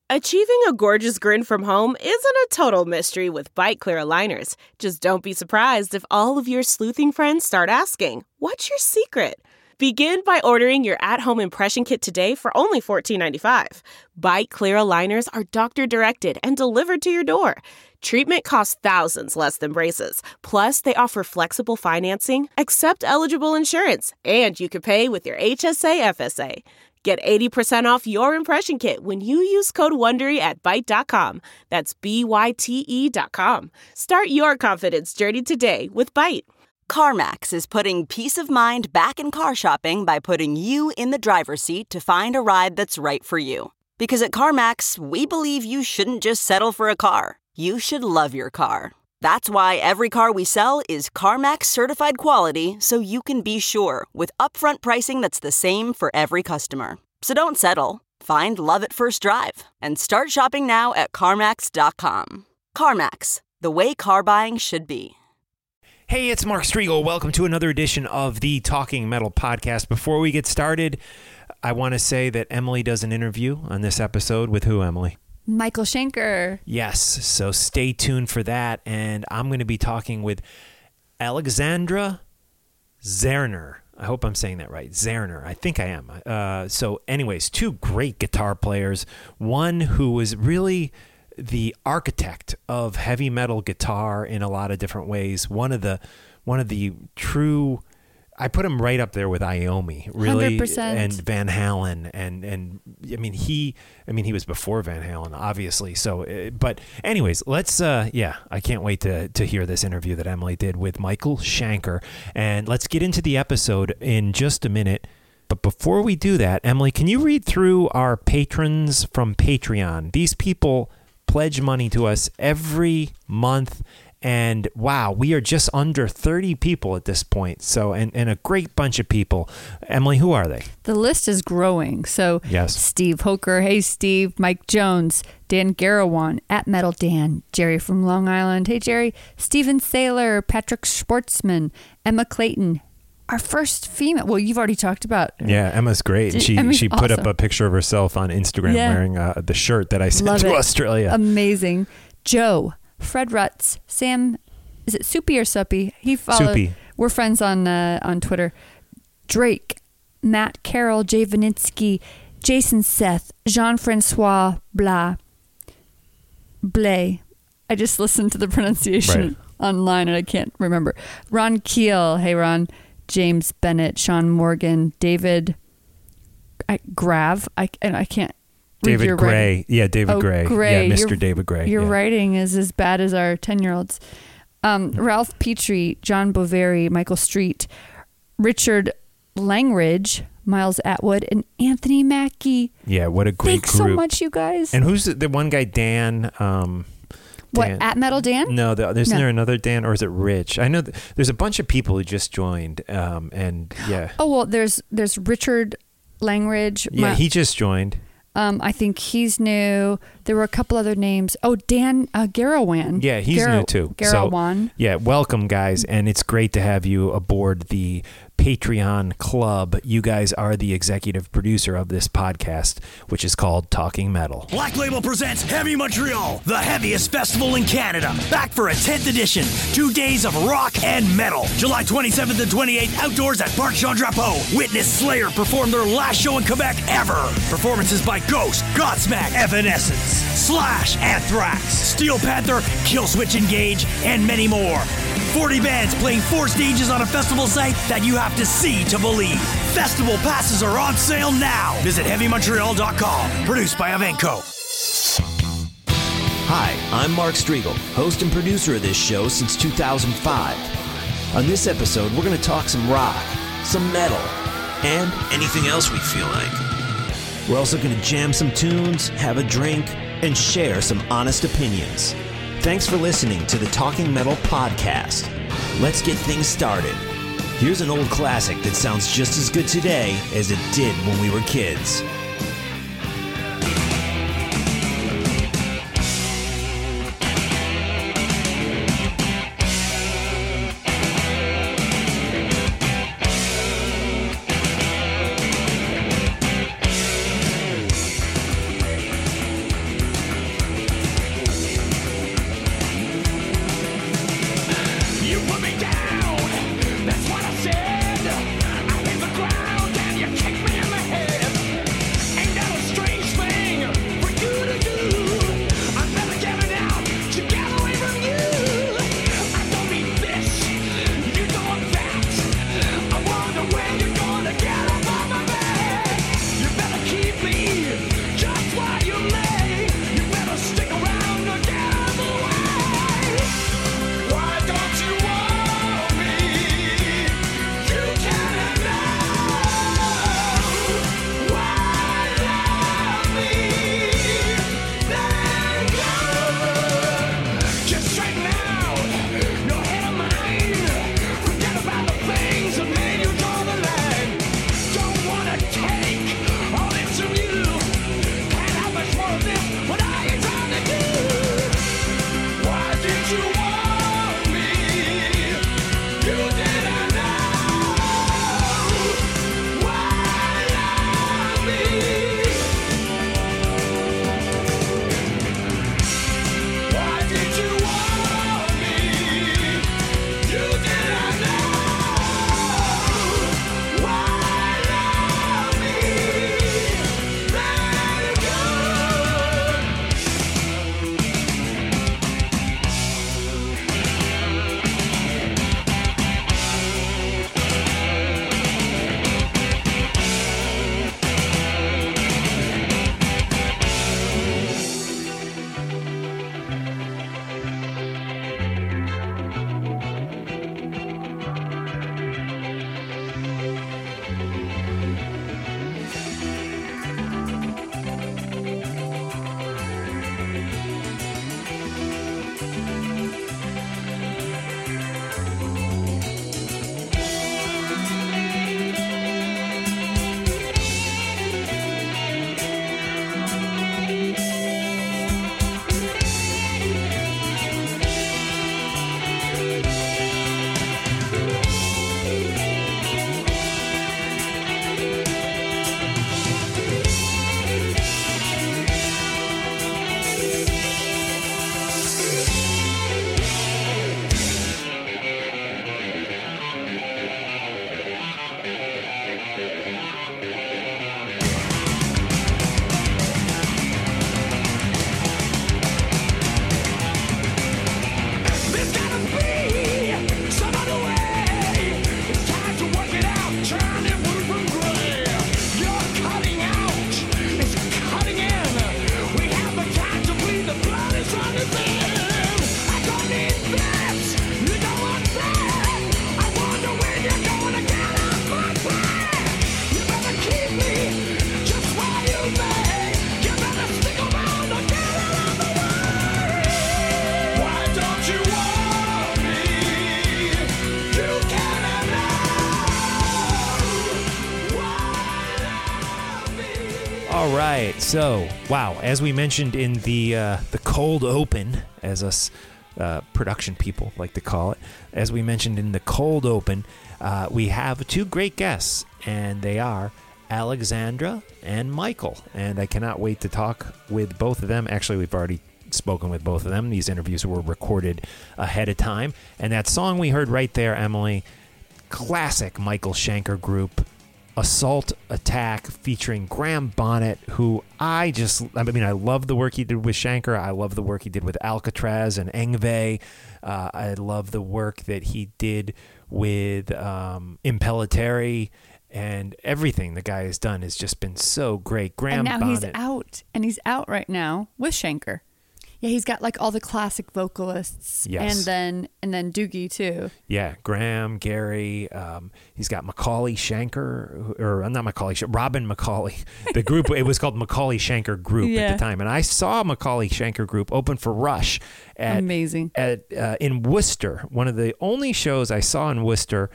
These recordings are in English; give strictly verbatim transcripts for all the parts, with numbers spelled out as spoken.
Achieving a gorgeous grin from home isn't a total mystery with Byte Clear aligners. Just don't be surprised if all of your sleuthing friends start asking, "What's your secret?" Begin by ordering your at-home impression kit today for only fourteen ninety-five. Byte Clear aligners are doctor-directed and delivered to your door. Treatment costs thousands less than braces. Plus, they offer flexible financing, accept eligible insurance, and you can pay with your H S A F S A. Get eighty percent off your impression kit when you use code WONDERY at byte dot com. That's B Y T E dot com. Start your confidence journey today with Byte. CarMax is putting peace of mind back in car shopping by putting you in the driver's seat to find a ride that's right for you. Because at CarMax, we believe you shouldn't just settle for a car. You should love your car. That's why every car we sell is CarMax certified quality, so you can be sure with upfront pricing that's the same for every customer. So don't settle. Find love at first drive and start shopping now at CarMax dot com. CarMax, the way car buying should be. Hey, it's Mark Strigl. Welcome to another edition of the Talking Metal Podcast. Before we get started, I want to say that Emily does an interview on this episode with who, Emily? Michael Schenker. Yes, so stay tuned for that. And I'm going to be talking with Alexandra Zerner. I hope I'm saying that right. Zerner. I think I am. Uh, so anyways, two great guitar players. One who was really the architect of heavy metal guitar in a lot of different ways. One of the one of the true... I put him right up there with Iommi, really, one hundred percent. And Van Halen, and and I mean he, I mean he was before Van Halen, obviously. So, uh, but anyways, let's, uh, yeah, I can't wait to to hear this interview that Emily did with Michael Schenker, and let's get into the episode in just a minute. But before we do that, Emily, can you read through our patrons from Patreon? These people pledge money to us every month. And wow, we are just under thirty people at this point. So, and, and a great bunch of people. Emily, who are they? The list is growing. So, yes. Steve Hoker, hey Steve, Mike Jones, Dan Garawan, at Metal Dan, Jerry from Long Island, hey Jerry, Steven Saylor, Patrick Schwartzman, Emma Clayton, our first female. Well, you've already talked about. Yeah, Emma's great. She Emma's she put awesome. up a picture of herself on Instagram Yeah. wearing uh, the shirt that I sent Love to it. Australia. Amazing. Joe. Fred Rutz, Sam, is it Soupy or Suppy? He followed. Soupy. We're friends on uh, on Twitter. Drake, Matt Carroll, Jay Vanitsky, Jason Seth, Jean-Francois Blah, Blay. I just listened to the pronunciation Right. online and I can't remember. Ron Keel, hey Ron, James Bennett, Sean Morgan, David I, Grav, I and I can't. David your Gray. writing. Yeah, David oh, Gray. Gray. Yeah, Mister Your, David Gray. Your yeah. writing is as bad as our ten-year-olds. Um, Ralph Petrie, John Boveri, Michael Street, Richard Langridge, Miles Atwood, and Anthony Mackie. Yeah, what a great Thanks group. so much, you guys. And who's the, the one guy, Dan? Um, what, Dan. at Metal Dan? No, the, isn't No. there another Dan, or is it Rich? I know th- there's a bunch of people who just joined, um, and yeah. Oh, well, there's there's Richard Langridge. Yeah, My- he just joined. Um, I think he's new. There were a couple other names. Oh, Dan uh, Garawan. Yeah, he's Gara- new too. Garawan. So, yeah, welcome guys, and it's great to have you aboard the Patreon club. You guys are the executive producer of this podcast, which is called Talking Metal. Black Label presents Heavy Montreal, the heaviest festival in Canada. Back for a tenth edition. Two days of rock and metal. July twenty-seventh and twenty-eighth, outdoors at Parc Jean Drapeau. Witness Slayer perform their last show in Quebec ever. Performances by Ghost, Godsmack, Evanescence, Slash, Anthrax, Steel Panther, Killswitch Engage, and many more. forty bands playing four stages on a festival site that you have to see to believe. Festival passes are on sale now. Visit heavy montreal dot com. Produced by Avenco. Hi, I'm Mark Strigl, host and producer of this show since two thousand five. On this episode, we're going to talk some rock, some metal, and anything else we feel like. We're also going to jam some tunes, have a drink, and share some honest opinions. Thanks for listening to the Talking Metal Podcast. Let's get things started. Here's an old classic that sounds just as good today as it did when we were kids. right. So, wow. As we mentioned in the uh, the cold open, as us uh, production people like to call it, as we mentioned in the cold open, uh, we have two great guests, and they are Alexandra and Michael. And I cannot wait to talk with both of them. Actually, we've already spoken with both of them. These interviews were recorded ahead of time. And that song we heard right there, Emily, classic Michael Schenker group, Assault Attack, featuring Graham Bonnet, who I just, I mean, I love the work he did with Schenker. I love the work he did with Alcatraz and Yngwie. Uh, I love the work that he did with um, Impellitteri. And everything the guy has done has just been so great. Graham and now Bonnet. he's out, and he's out right now with Schenker. Yeah, he's got like all the classic vocalists, Yes. and then and then Doogie too. Yeah, Graham, Gary. Um, he's got Macaulay Schenker, or not Macaulay, Robin Macaulay. The group, it was called Macaulay Schenker Group Yeah. at the time, and I saw Macaulay Schenker Group open for Rush at Amazing. at uh, in Worcester. One of the only shows I saw in Worcester,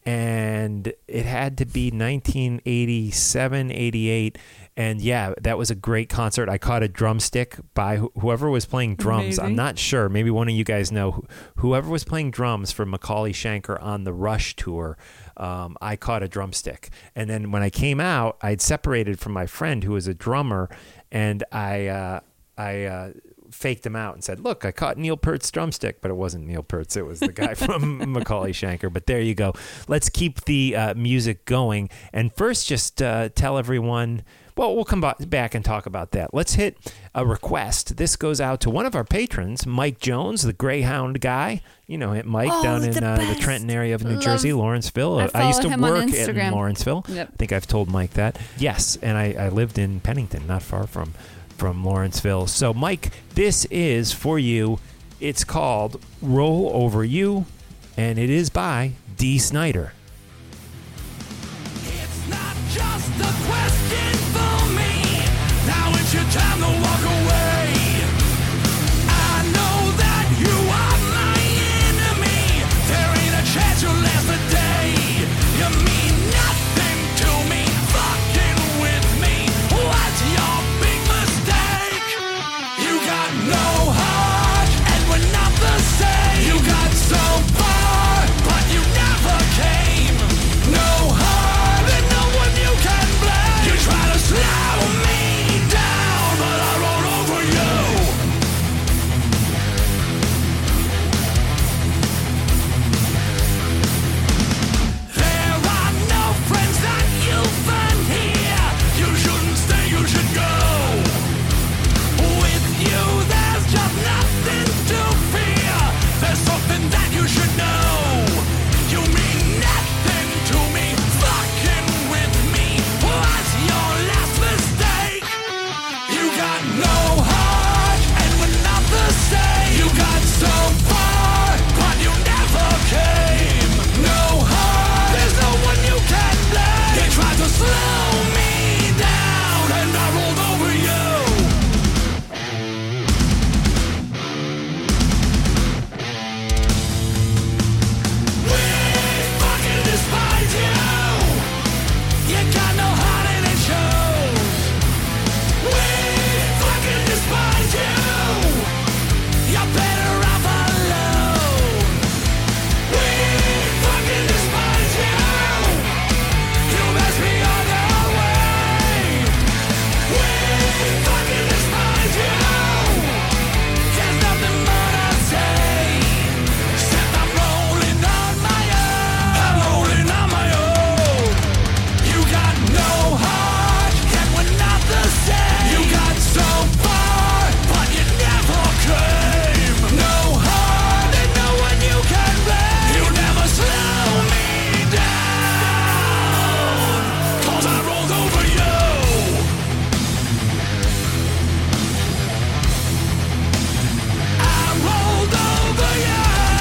and it had to be nineteen eighty-seven, eighty-eight. And yeah, that was a great concert. I caught a drumstick by wh- whoever was playing drums. Amazing. I'm not sure. Maybe one of you guys know. Wh- Whoever was playing drums for Macaulay Schenker on the Rush tour, um, I caught a drumstick. And then when I came out, I'd separated from my friend who was a drummer, and I uh, I uh, faked him out and said, "Look, I caught Neil Peart's drumstick," but it wasn't Neil Peart's. It was the guy from Macaulay Schenker. But there you go. Let's keep the uh, music going. And first, just uh, tell everyone. Well, we'll come back and talk about that. Let's hit a request. This goes out to one of our patrons, Mike Jones, the Greyhound guy. You know him, Mike, Oh, down he's in the uh, the best. Trenton area of New Love- Jersey, Lawrenceville. I I used to follow him on work in Instagram. Lawrenceville. Yep. I think I've told Mike that. Yes, and I, I lived in Pennington, not far from, from Lawrenceville. So, Mike, this is for you. It's called Roll Over You, and it is by Dee Snider. It's not just a question for me. Now it's your time to walk away. I know that you are my enemy. There ain't a chance you'll last a day. You mean nothing to me. Fucking with me. What's your big mistake? You got no heart, and we're not the same. You got so far, but you never came. No heart, and no one you can blame. You try to slow me down, but I roll over you. There are no friends that you'll find here. You shouldn't stay, you should go. With you, there's just nothing to fear. There's something that you should know. You mean nothing to me. Fucking with me. What's your last mistake? You got no heart, and we're not the same. You got so far, but you never came. No heart, there's no one you can blame. You tried to slow me down, and I rolled over you. We fucking despise you. You got no heart and it shows. We fucking despise you. You're better off alone. We fucking despise you. You must be on your way. We fucking despise you. There's nothing more to say. Except I'm rolling on my own. I'm rolling on my own. You got no heart, and we're not the same. You got so far, but you never came. No heart, and no one you can blame. You never slow me down, 'cause I rolled over you. I rolled over you.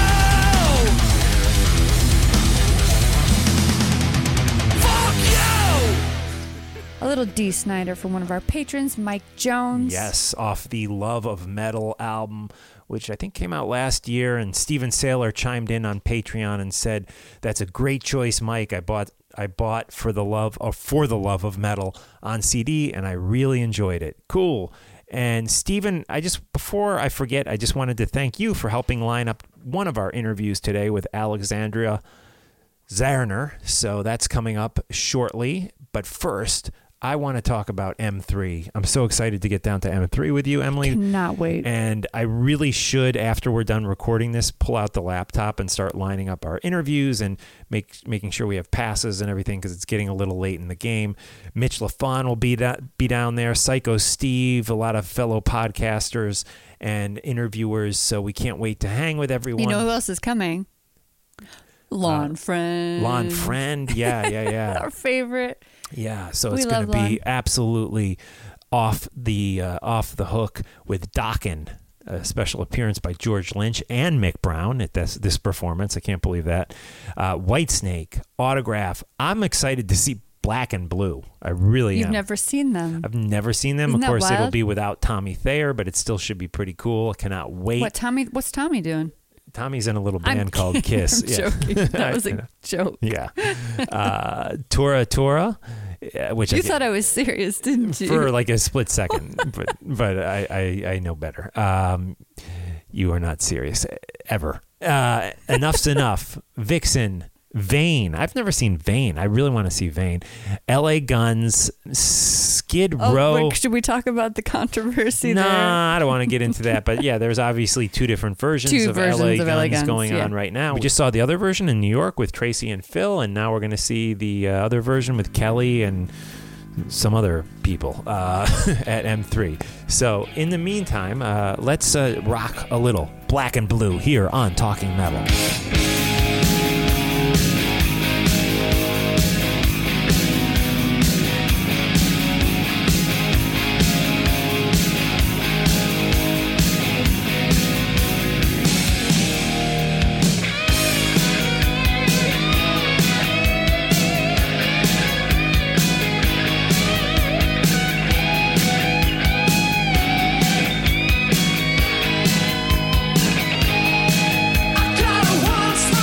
Fuck you. A little Dee Snider from one of our patrons, Mike Jones. Yes, off the Love of Metal album, which I think came out last year. And Steven Saylor chimed in on Patreon and said, "That's a great choice, Mike. I bought I bought for the love or for the love of metal on C D, and I really enjoyed it. Cool. And Stephen, I just before I forget, I just wanted to thank you for helping line up one of our interviews today with Alexandria Zarner. So that's coming up shortly. But first, I want to talk about M three. I'm so excited to get down to M three with you, Emily. Cannot wait. And I really should, after we're done recording this, pull out the laptop and start lining up our interviews and make making sure we have passes and everything, because it's getting a little late in the game. Mitch LaFon will be, da- be down there, Psycho Steve, a lot of fellow podcasters and interviewers. So we can't wait to hang with everyone. You know who else is coming? Lon Uh, Friend. Lon Friend. Yeah, yeah, yeah. Our favorite. Yeah, so We it's going to love be Lon. absolutely off the uh, off the hook with Dokken, a special appearance by George Lynch and Mick Brown at this this performance. I can't believe that. Uh, Whitesnake, Autograph. I'm excited to see Black and Blue. I really You've am. never seen them. I've never seen them. Isn't of that course, it'll wild? be without Tommy Thayer, but it still should be pretty cool. I cannot wait. What Tommy? What's Tommy doing? Tommy's in a little I'm band called Kiss. I'm yeah. joking. That was a joke. Yeah. Uh, Tora Tora, uh, which You I thought I was serious, didn't you? for like a split second, but but I, I, I know better. Um, you are not serious ever. Uh, enough's enough. Vixen, Vane. I've never seen Vane. I really want to see Vane. L A Guns, Skid Oh, Row. wait, should we talk about the controversy Nah, there? I don't want to get into that. But yeah, there's obviously two different versions, Two of, versions L A of L A Guns Guns, going yeah. on right now. We just saw the other version in New York with Tracy and Phil, and now we're going to see the uh, other version with Kelly and some other people uh, at M three. So in the meantime, uh, let's uh, rock a little Black and Blue here on Talking Metal. I got a once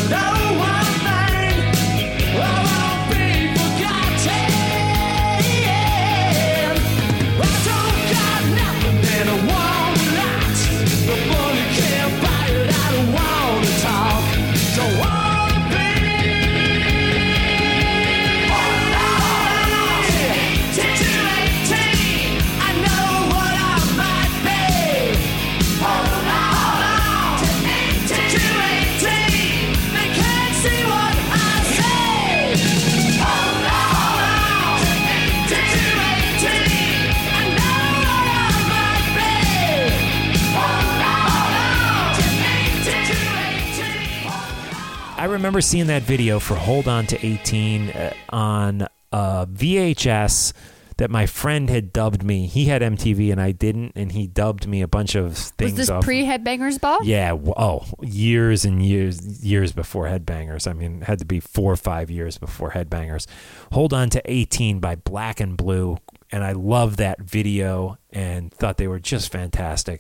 I remember seeing that video for Hold On to eighteen uh, on uh, V H S that my friend had dubbed me. He had M T V and I didn't, and he dubbed me a bunch of things. Was this off. pre-Headbangers Ball? Yeah. Oh, years and years, years before Headbangers. I mean, it had to be four or five years before Headbangers. Hold On to eighteen by Black and Blue. And I loved that video and thought they were just fantastic.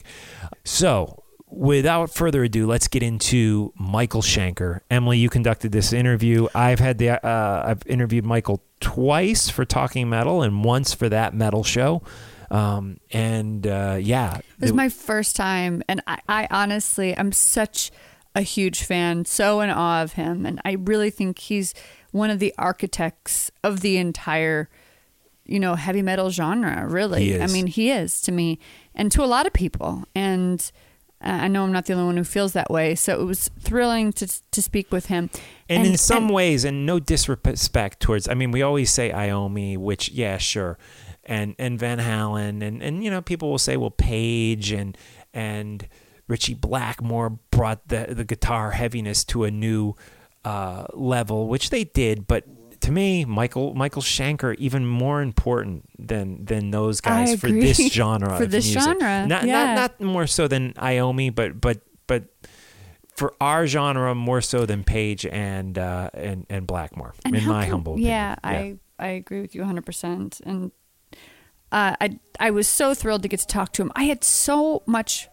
So, without further ado, let's get into Michael Schenker. Emily, you conducted this interview. I've had the uh, I've interviewed Michael twice for Talking Metal and once for That Metal Show. Um, and uh, yeah, this is my first time, and I, I honestly, I'm such a huge fan, so in awe of him, and I really think he's one of the architects of the entire, you know, heavy metal genre. Really, He is. I mean, he is to me, and to a lot of people, and I know I'm not the only one who feels that way. So it was thrilling to to speak with him. And, and in some and, ways, and no disrespect towards, I mean, we always say Iommi, which, yeah, sure. And and Van Halen, and, and you know, people will say, well, Page and and Richie Blackmore brought the, the guitar heaviness to a new uh, level, which they did. But to me, Michael Michael Schenker, even more important than than those guys I for agree. this genre For of this music. genre, Not, yeah. not not more so than Iommi, but but but for our genre, more so than Page and uh, and and Blackmore, and in how my come- humble opinion. yeah, I I agree with you one hundred percent. And uh, I I was so thrilled to get to talk to him. I had so much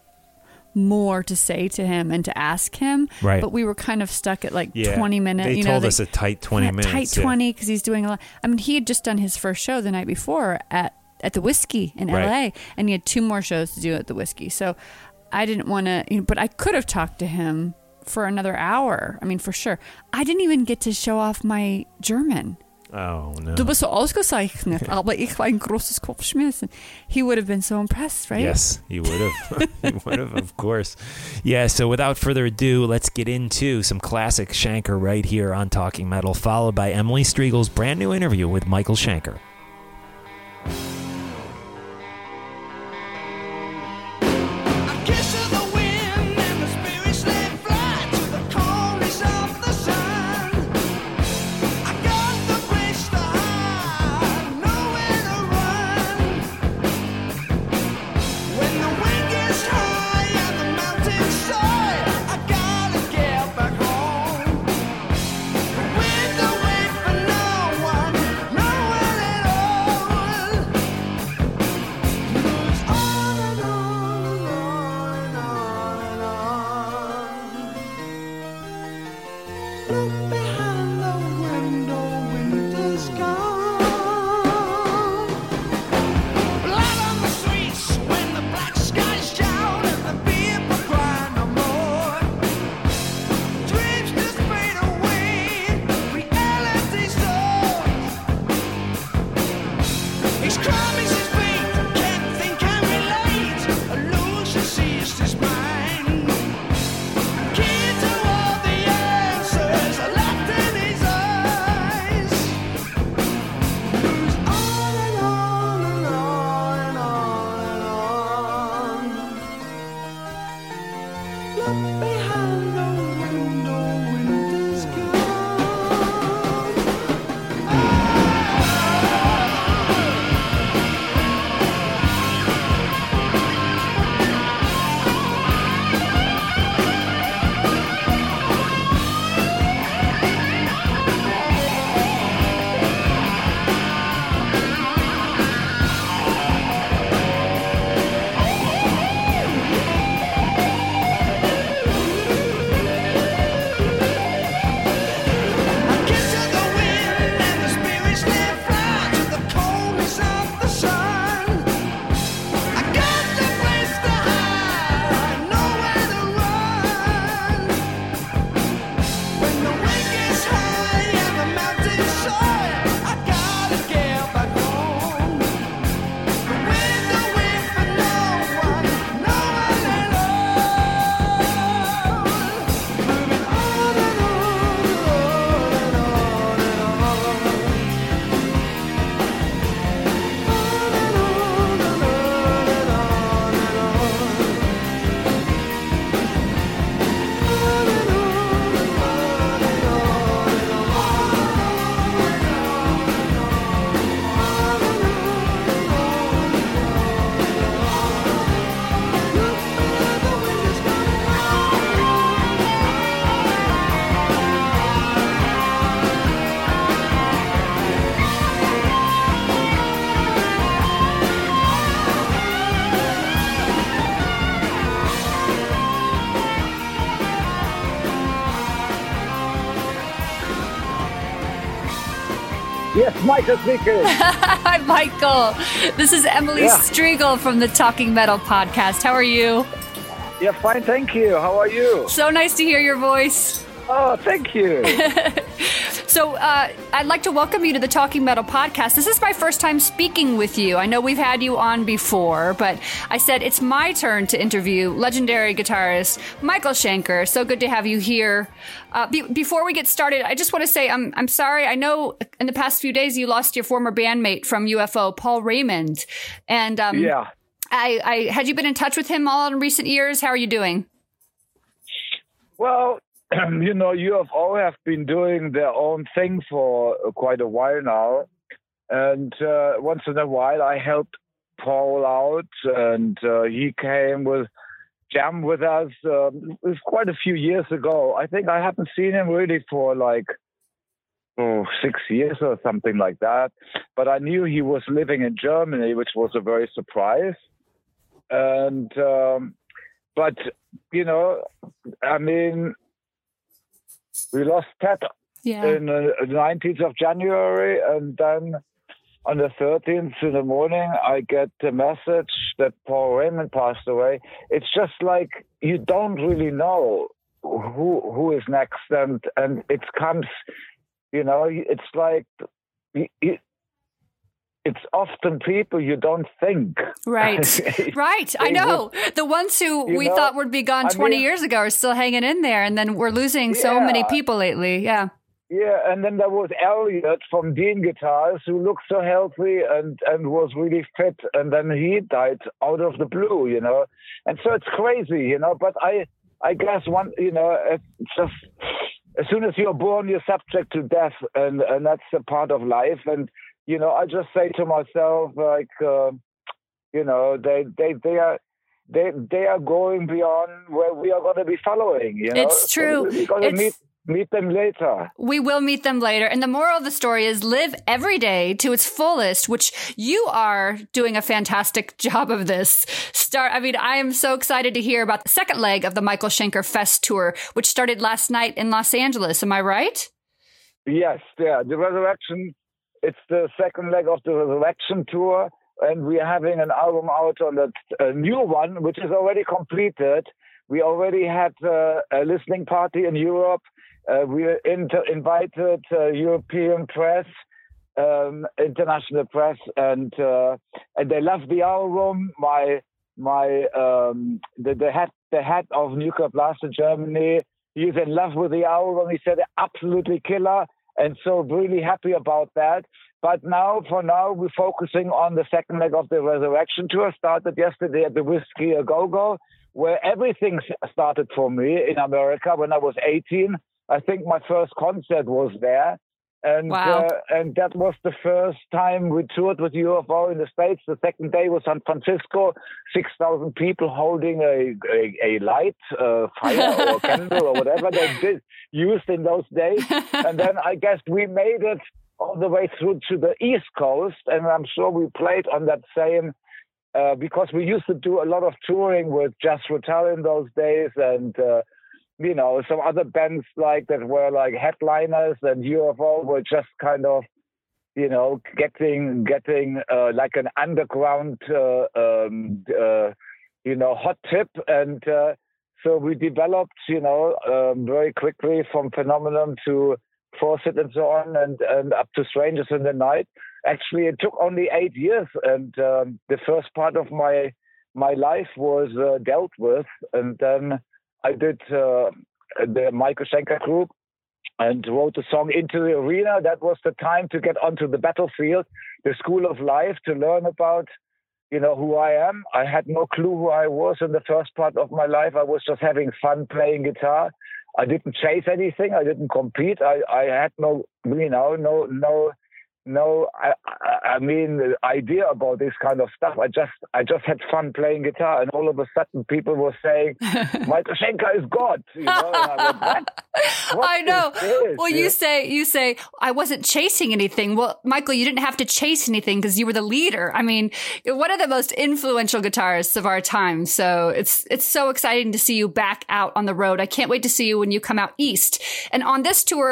more to say to him and to ask him, Right. but we were kind of stuck at like Yeah. twenty minutes. They you know, told they- us a tight twenty yeah, minutes. tight yeah. twenty because he's doing a lot. I mean, he had just done his first show the night before at at the Whiskey in Right. L A, and he had two more shows to do at the Whiskey. So I didn't want to, you know, but I could have talked to him for another hour. I mean, for sure. I didn't even get to show off my German. Oh no. Du bist so ausgezeichnet, aber ich war ein großes Kopfschmerzen. He would have been so impressed, right? Yes, he would have. He would have, of course. Yeah, so without further ado, let's get into some classic Schenker right here on Talking Metal, followed by Emily Striegel's brand new interview with Michael Schenker. Key to all the answers. Yes, Michael speaking. Hi, Michael. This is Emily Yeah. Striegel from the Talking Metal podcast. How are you? Yeah, fine, thank you. How are you? So nice to hear your voice. Oh, thank you. So uh, I'd like to welcome you to the Talking Metal podcast. This is my first time speaking with you. I know we've had you on before, but I said it's my turn to interview legendary guitarist Michael Schenker. So good to have you here. Uh, be- before we get started, I just want to say I'm I'm sorry. I know in the past few days you lost your former bandmate from U F O, Paul Raymond, and um, Yeah. I, I had you been in touch with him all in recent years? How are you doing? Well, you know, U F O have been doing their own thing for quite a while now. And uh, once in a while, I helped Paul out, and uh, he came with jam with us. Um, it was quite a few years ago. I think I haven't seen him really for like oh, six years or something like that. But I knew he was living in Germany, which was a very surprise. And um, but you know, I mean, we lost Ted Yeah. in the nineteenth of January, and then on the thirteenth in the morning, I get the message that Paul Raymond passed away. It's just like you don't really know who who is next, and and it comes, you know, it's like it, it, it's often people you don't think. Right, right. I know. The ones who You we know, thought would be gone I twenty mean- years ago are still hanging in there, and then we're losing so Yeah. many people lately. Yeah. Yeah, and then there was Elliot from Dean Guitars, who looked so healthy and, and was really fit, and then he died out of the blue, you know. And so it's crazy, you know. But I I guess one, you know, it's just as soon as you're born, you're subject to death, and, and that's a part of life. And you know, I just say to myself, like, uh, you know, they they they are. They they are going beyond where we are going to be following. You know, It's true. So we're going to It's- meet meet them later. We will meet them later. And the moral of the story is live every day to its fullest, which you are doing a fantastic job of this. Start. I mean, I am so excited to hear about the second leg of the Michael Schenker Fest tour, which started last night in Los Angeles. Am I right? Yes, yeah, the Resurrection. It's the second leg of the Resurrection tour, and we're having an album out on that uh, new one, which is already completed. We already had uh, a listening party in Europe. Uh, we inter- invited uh, European press, um, international press, and uh, and they loved the album. My my um, the the head the head of Nuclear Blast in Germany, he's in love with the album. He said absolutely killer. And so really happy about that. But now, for now, we're focusing on the second leg of the Resurrection tour. Started yesterday at the Whiskey A Go-Go, where everything started for me in America when I was eighteen. I think my first concert was there. And Wow. uh, and that was the first time we toured with U F O in the States. The second day was San Francisco, six thousand people holding a, a, a light, uh, fire or candle or whatever they did used in those days. And then I guess we made it all the way through to the East Coast. And I'm sure we played on that same, uh, because we used to do a lot of touring with Jazz Rotel in those days, and uh, you know, some other bands like that were like headliners, and U F O were just kind of, you know, getting getting uh, like an underground, uh, um, uh, you know, hot tip. And uh, so we developed, you know, um, very quickly from Phenomenon to Fawcett and so on, and, and up to Strangers in the Night. Actually, it took only eight years, and um, the first part of my my life was uh, dealt with, and then I did uh, the Michael Schenker group and wrote the song Into the Arena. That was the time to get onto the battlefield, the school of life, to learn about, you know, who I am. I had no clue who I was in the first part of my life. I was just having fun playing guitar. I didn't chase anything. I didn't compete. I, I had no, you know, no, no, no, I, I, I mean, the idea about this kind of stuff. I just, I just had fun playing guitar, and all of a sudden, people were saying, "Michael Schenker is God." You know, and I went, what? What I know. is this? Well, you say you say I wasn't chasing anything. Well, Michael, you didn't have to chase anything because you were the leader. I mean, you're one of the most influential guitarists of our time. So it's it's so exciting to see you back out on the road. I can't wait to see you when you come out east. And on this tour,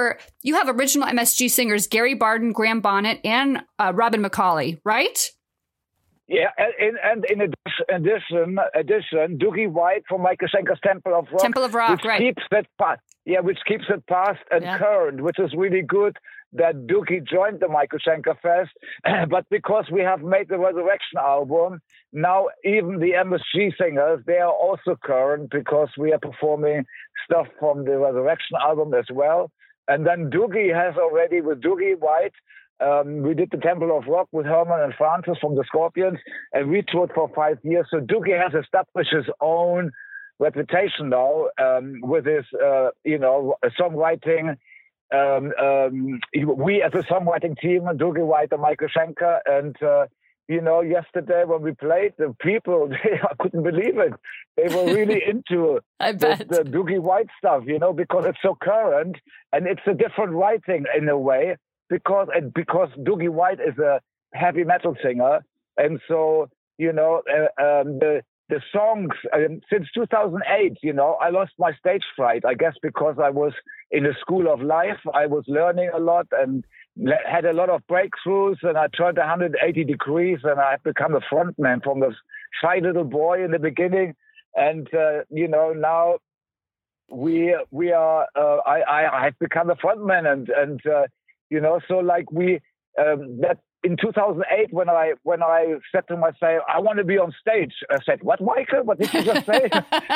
you have original M S G singers Gary Barden, Graham Bonnet, and uh, Robin McCauley, right? Yeah, and, and in addition, addition, Doogie White from Michael Schenker's Temple of Rock. Temple of Rock, which right. Keeps it past, yeah, which keeps it past and Yeah. current, which is really good that Doogie joined the Michael Schenker Fest. But because we have made the Resurrection album, now even the M S G singers, they are also current because we are performing stuff from the Resurrection album as well. And then Doogie has already, with Doogie White, Um, we did the Temple of Rock with Herman and Francis from the Scorpions, and we toured for five years. So Doogie has established his own reputation now um, with his, uh, you know, songwriting. Um, um, we as a songwriting team, Doogie White and Michael Schenker, and uh, you know, yesterday when we played, the people, they, I couldn't believe it. They were really into I the, bet. the Doogie White stuff, you know, because it's so current and it's a different writing in a way. Because and because Doogie White is a heavy metal singer, and so you know uh, um, the the songs um, since two thousand eight, you know, I lost my stage fright. I guess because I was in the school of life, I was learning a lot and le- had a lot of breakthroughs, and I turned one hundred eighty degrees, and I have become a frontman from this shy little boy in the beginning, and uh, you know now we we are uh, I I have become a frontman and and. Uh, You know, so like we um, that in two thousand eight when I when I said to myself, I want to be on stage. I said, "What, Michael? What did you just say?"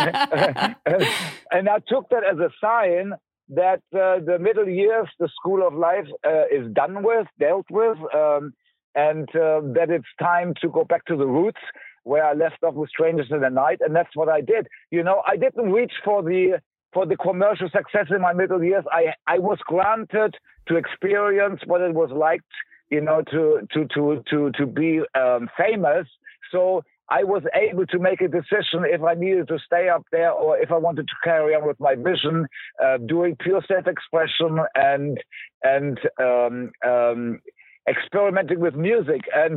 And I took that as a sign that uh, the middle years, the school of life, uh, is done with, dealt with, um, and uh, that it's time to go back to the roots where I left off with Strangers in the Night, and that's what I did. You know, I didn't reach for the. For the commercial success in my middle years, I, I was granted to experience what it was like, you know, to to to to to be um, famous. So I was able to make a decision if I needed to stay up there or if I wanted to carry on with my vision, uh, doing pure self-expression and and um, um, experimenting with music. And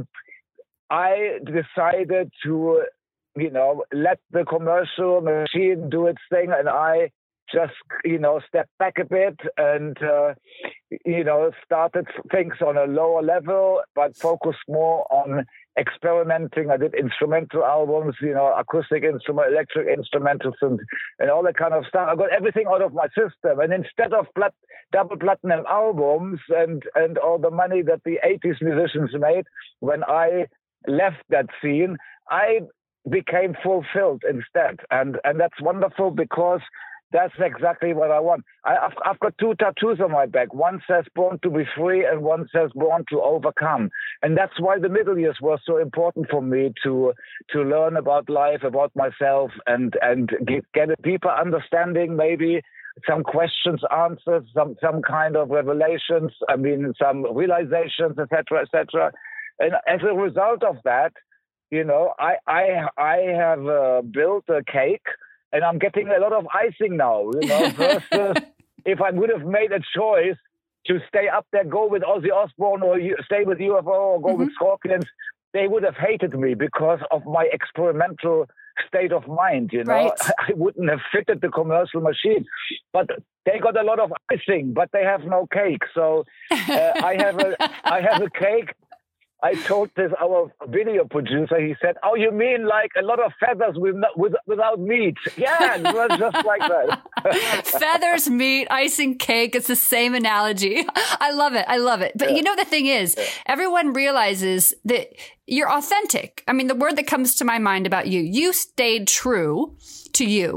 I decided to, you know, let the commercial machine do its thing, and I just, you know, step back a bit and, uh, you know, started things on a lower level, but focused more on experimenting. I did instrumental albums, you know, acoustic instrument, electric instrumentals, and, and all that kind of stuff. I got everything out of my system. And instead of plat- double platinum albums and, and all the money that the eighties musicians made, when I left that scene, I became fulfilled instead. And, and that's wonderful because that's exactly what I want. I, I've, I've got two tattoos on my back. One says born to be free and one says born to overcome. And that's why the middle years were so important for me to to learn about life, about myself, and, and get, get a deeper understanding, maybe some questions answered, some, some kind of revelations, I mean, some realizations, et cetera, et cetera. And as a result of that, you know, I, I, I have uh, built a cake, and I'm getting a lot of icing now, you know, versus if I would have made a choice to stay up there, go with Ozzy Osbourne or stay with U F O or go mm-hmm. with Scorpions, they would have hated me because of my experimental state of mind, you know. Right. I wouldn't have fitted the commercial machine. But they got a lot of icing, but they have no cake. So uh, I have a I have a cake. I told this our video producer. He said, "Oh, you mean like a lot of feathers with, with without meat?" Yeah, it was just like that. Feathers, meat, icing, cake. It's the same analogy. I love it. I love it. But yeah. You know, the thing is, yeah. everyone realizes that you're authentic. I mean, the word that comes to my mind about you, you stayed true to you.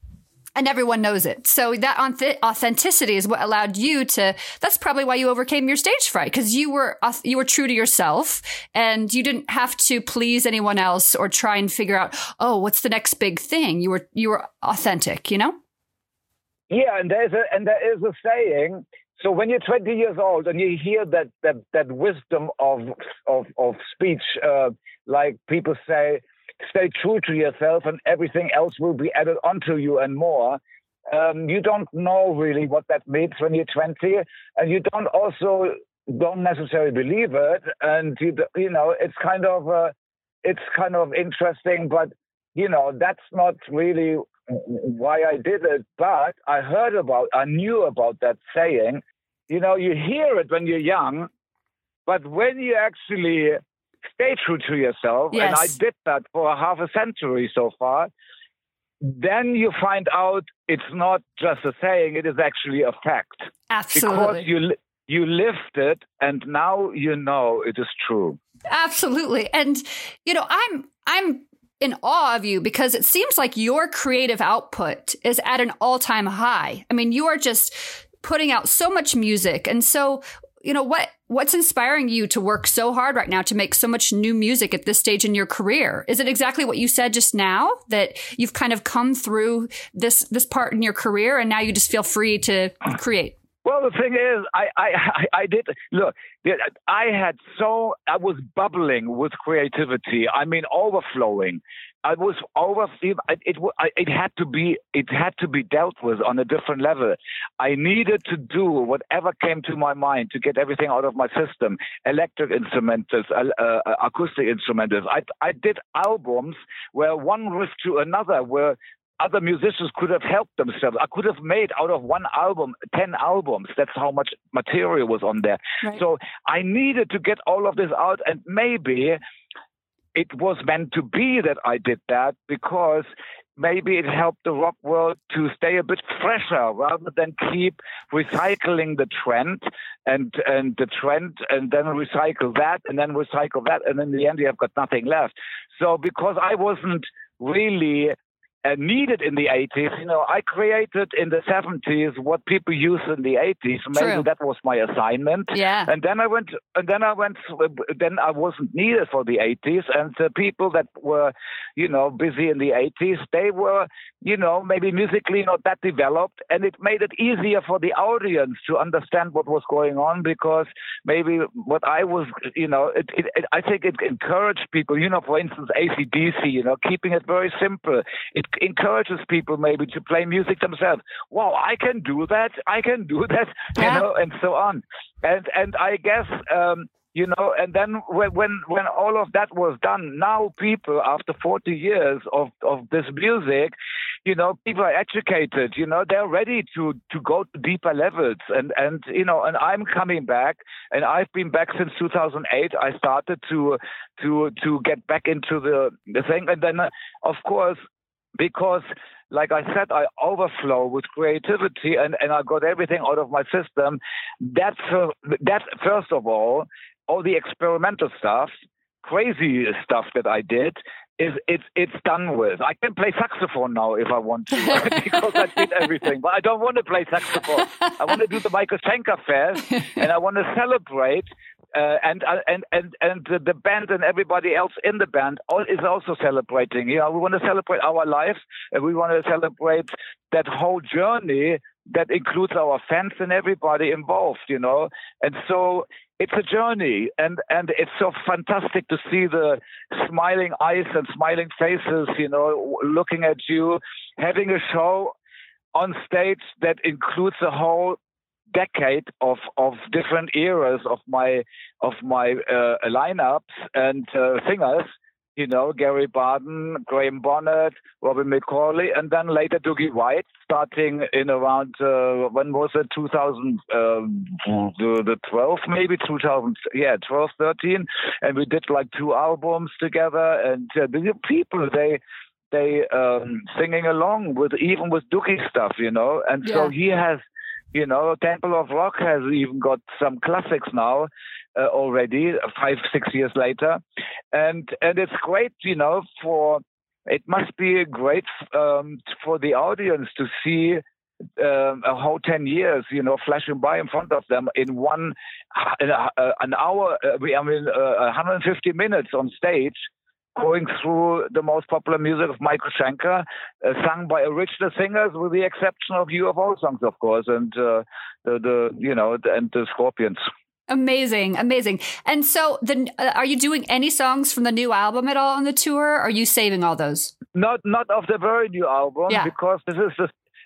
And everyone knows it. So that authenticity is what allowed you to, that's probably why you overcame your stage fright, because you were, you were true to yourself and you didn't have to please anyone else or try and figure out, oh, what's the next big thing? You were, you were authentic, you know? Yeah. And there's a, and there is a saying. So when you're twenty years old and you hear that, that, that wisdom of, of, of speech, uh, like people say, stay true to yourself and everything else will be added onto you and more. Um, you don't know really what that means when you're twenty, and you don't also don't necessarily believe it. And you, you know, it's kind of uh, it's kind of interesting, but you know, that's not really why I did it. But I heard about, I knew about that saying, you know, you hear it when you're young, but when you actually stay true to yourself, Yes. and I did that for half a century so far, then you find out it's not just a saying, it is actually a fact. Absolutely. Because you li- you lived it, and now you know it is true. Absolutely. And, you know, I'm I'm in awe of you because it seems like your creative output is at an all-time high. I mean, you are just putting out so much music. And so, you know, what what's inspiring you to work so hard right now to make so much new music at this stage in your career? Is it exactly what you said just now, that you've kind of come through this this part in your career and now you just feel free to create? Well, the thing is, I, I, I, I did, look, I had so, I was bubbling with creativity. I mean, overflowing. I was over, it, it, it had to be, it had to be dealt with on a different level. I needed to do whatever came to my mind to get everything out of my system. Electric instrumentals, uh, uh, acoustic instrumentals. I, I did albums where one riff to another, where other musicians could have helped themselves. I could have made out of one album, ten albums. That's how much material was on there. Right. So I needed to get all of this out, and maybe it was meant to be that I did that because maybe it helped the rock world to stay a bit fresher rather than keep recycling the trend and, and the trend and then recycle that and then recycle that. And in the end, you have got nothing left. So because I wasn't really Uh, needed in the eighties, you know, I created in the seventies what people used in the eighties. Maybe True. that was my assignment. Yeah. And then I went, and then I went, then I wasn't needed for the eighties. And the people that were, you know, busy in the eighties, they were, you know, maybe musically not that developed, and it made it easier for the audience to understand what was going on because maybe what I was, you know, it, it, it, I think it encouraged people, you know, for instance, A C D C, you know, keeping it very simple. It encourages people maybe to play music themselves. Wow, I can do that. I can do that, Yeah. you know, and so on. And and I guess, um, you know, and then when, when when all of that was done, now people, after forty years of, of this music, you know, people are educated, you know, they're ready to, to go to deeper levels. And, and, you know, and I'm coming back, and I've been back since two thousand eight. I started to to to get back into the, the thing. And then, uh, of course, because, like I said, I overflow with creativity and, and I got everything out of my system. That's, uh, that, first of all, all the experimental stuff, crazy stuff that I did, is it's it's done with. I can play saxophone now if I want to, because I did everything. But I don't want to play saxophone. I want to do the Michael Schenker Fest, and I want to celebrate. Uh, and and and and the, the band and everybody else in the band all, is also celebrating. You know, we want to celebrate our lives, and we want to celebrate that whole journey that includes our fans and everybody involved. You know, and so it's a journey, and and it's so fantastic to see the smiling eyes and smiling faces. You know, looking at you, having a show on stage that includes a whole decade of of different eras of my of my uh, lineups and uh, singers, you know, Gary Barden, Graham Bonnet, Robin McCauley, and then later Dougie White, starting in around uh, when was it, two thousand twelve, maybe two thousand, yeah, twelve, thirteen, and we did like two albums together, and uh, the people they. They um, singing along with even with Dougie stuff, you know, and Yeah. so he has. You know, Temple of Rock has even got some classics now uh, already, five, six years later. And and it's great, you know, for, it must be great um, for the audience to see um, a whole ten years, you know, flashing by in front of them in one, in a, uh, an hour, uh, I mean, uh, one hundred fifty minutes on stage, going through the most popular music of Michael Schenker, uh, sung by original singers, with the exception of U F O songs, of course, and uh, the, the you know the, and the Scorpions. Amazing, amazing. And so, the uh, are you doing any songs from the new album at all on the tour? Or are you saving all those? Not not of the very new album, Yeah. because this is the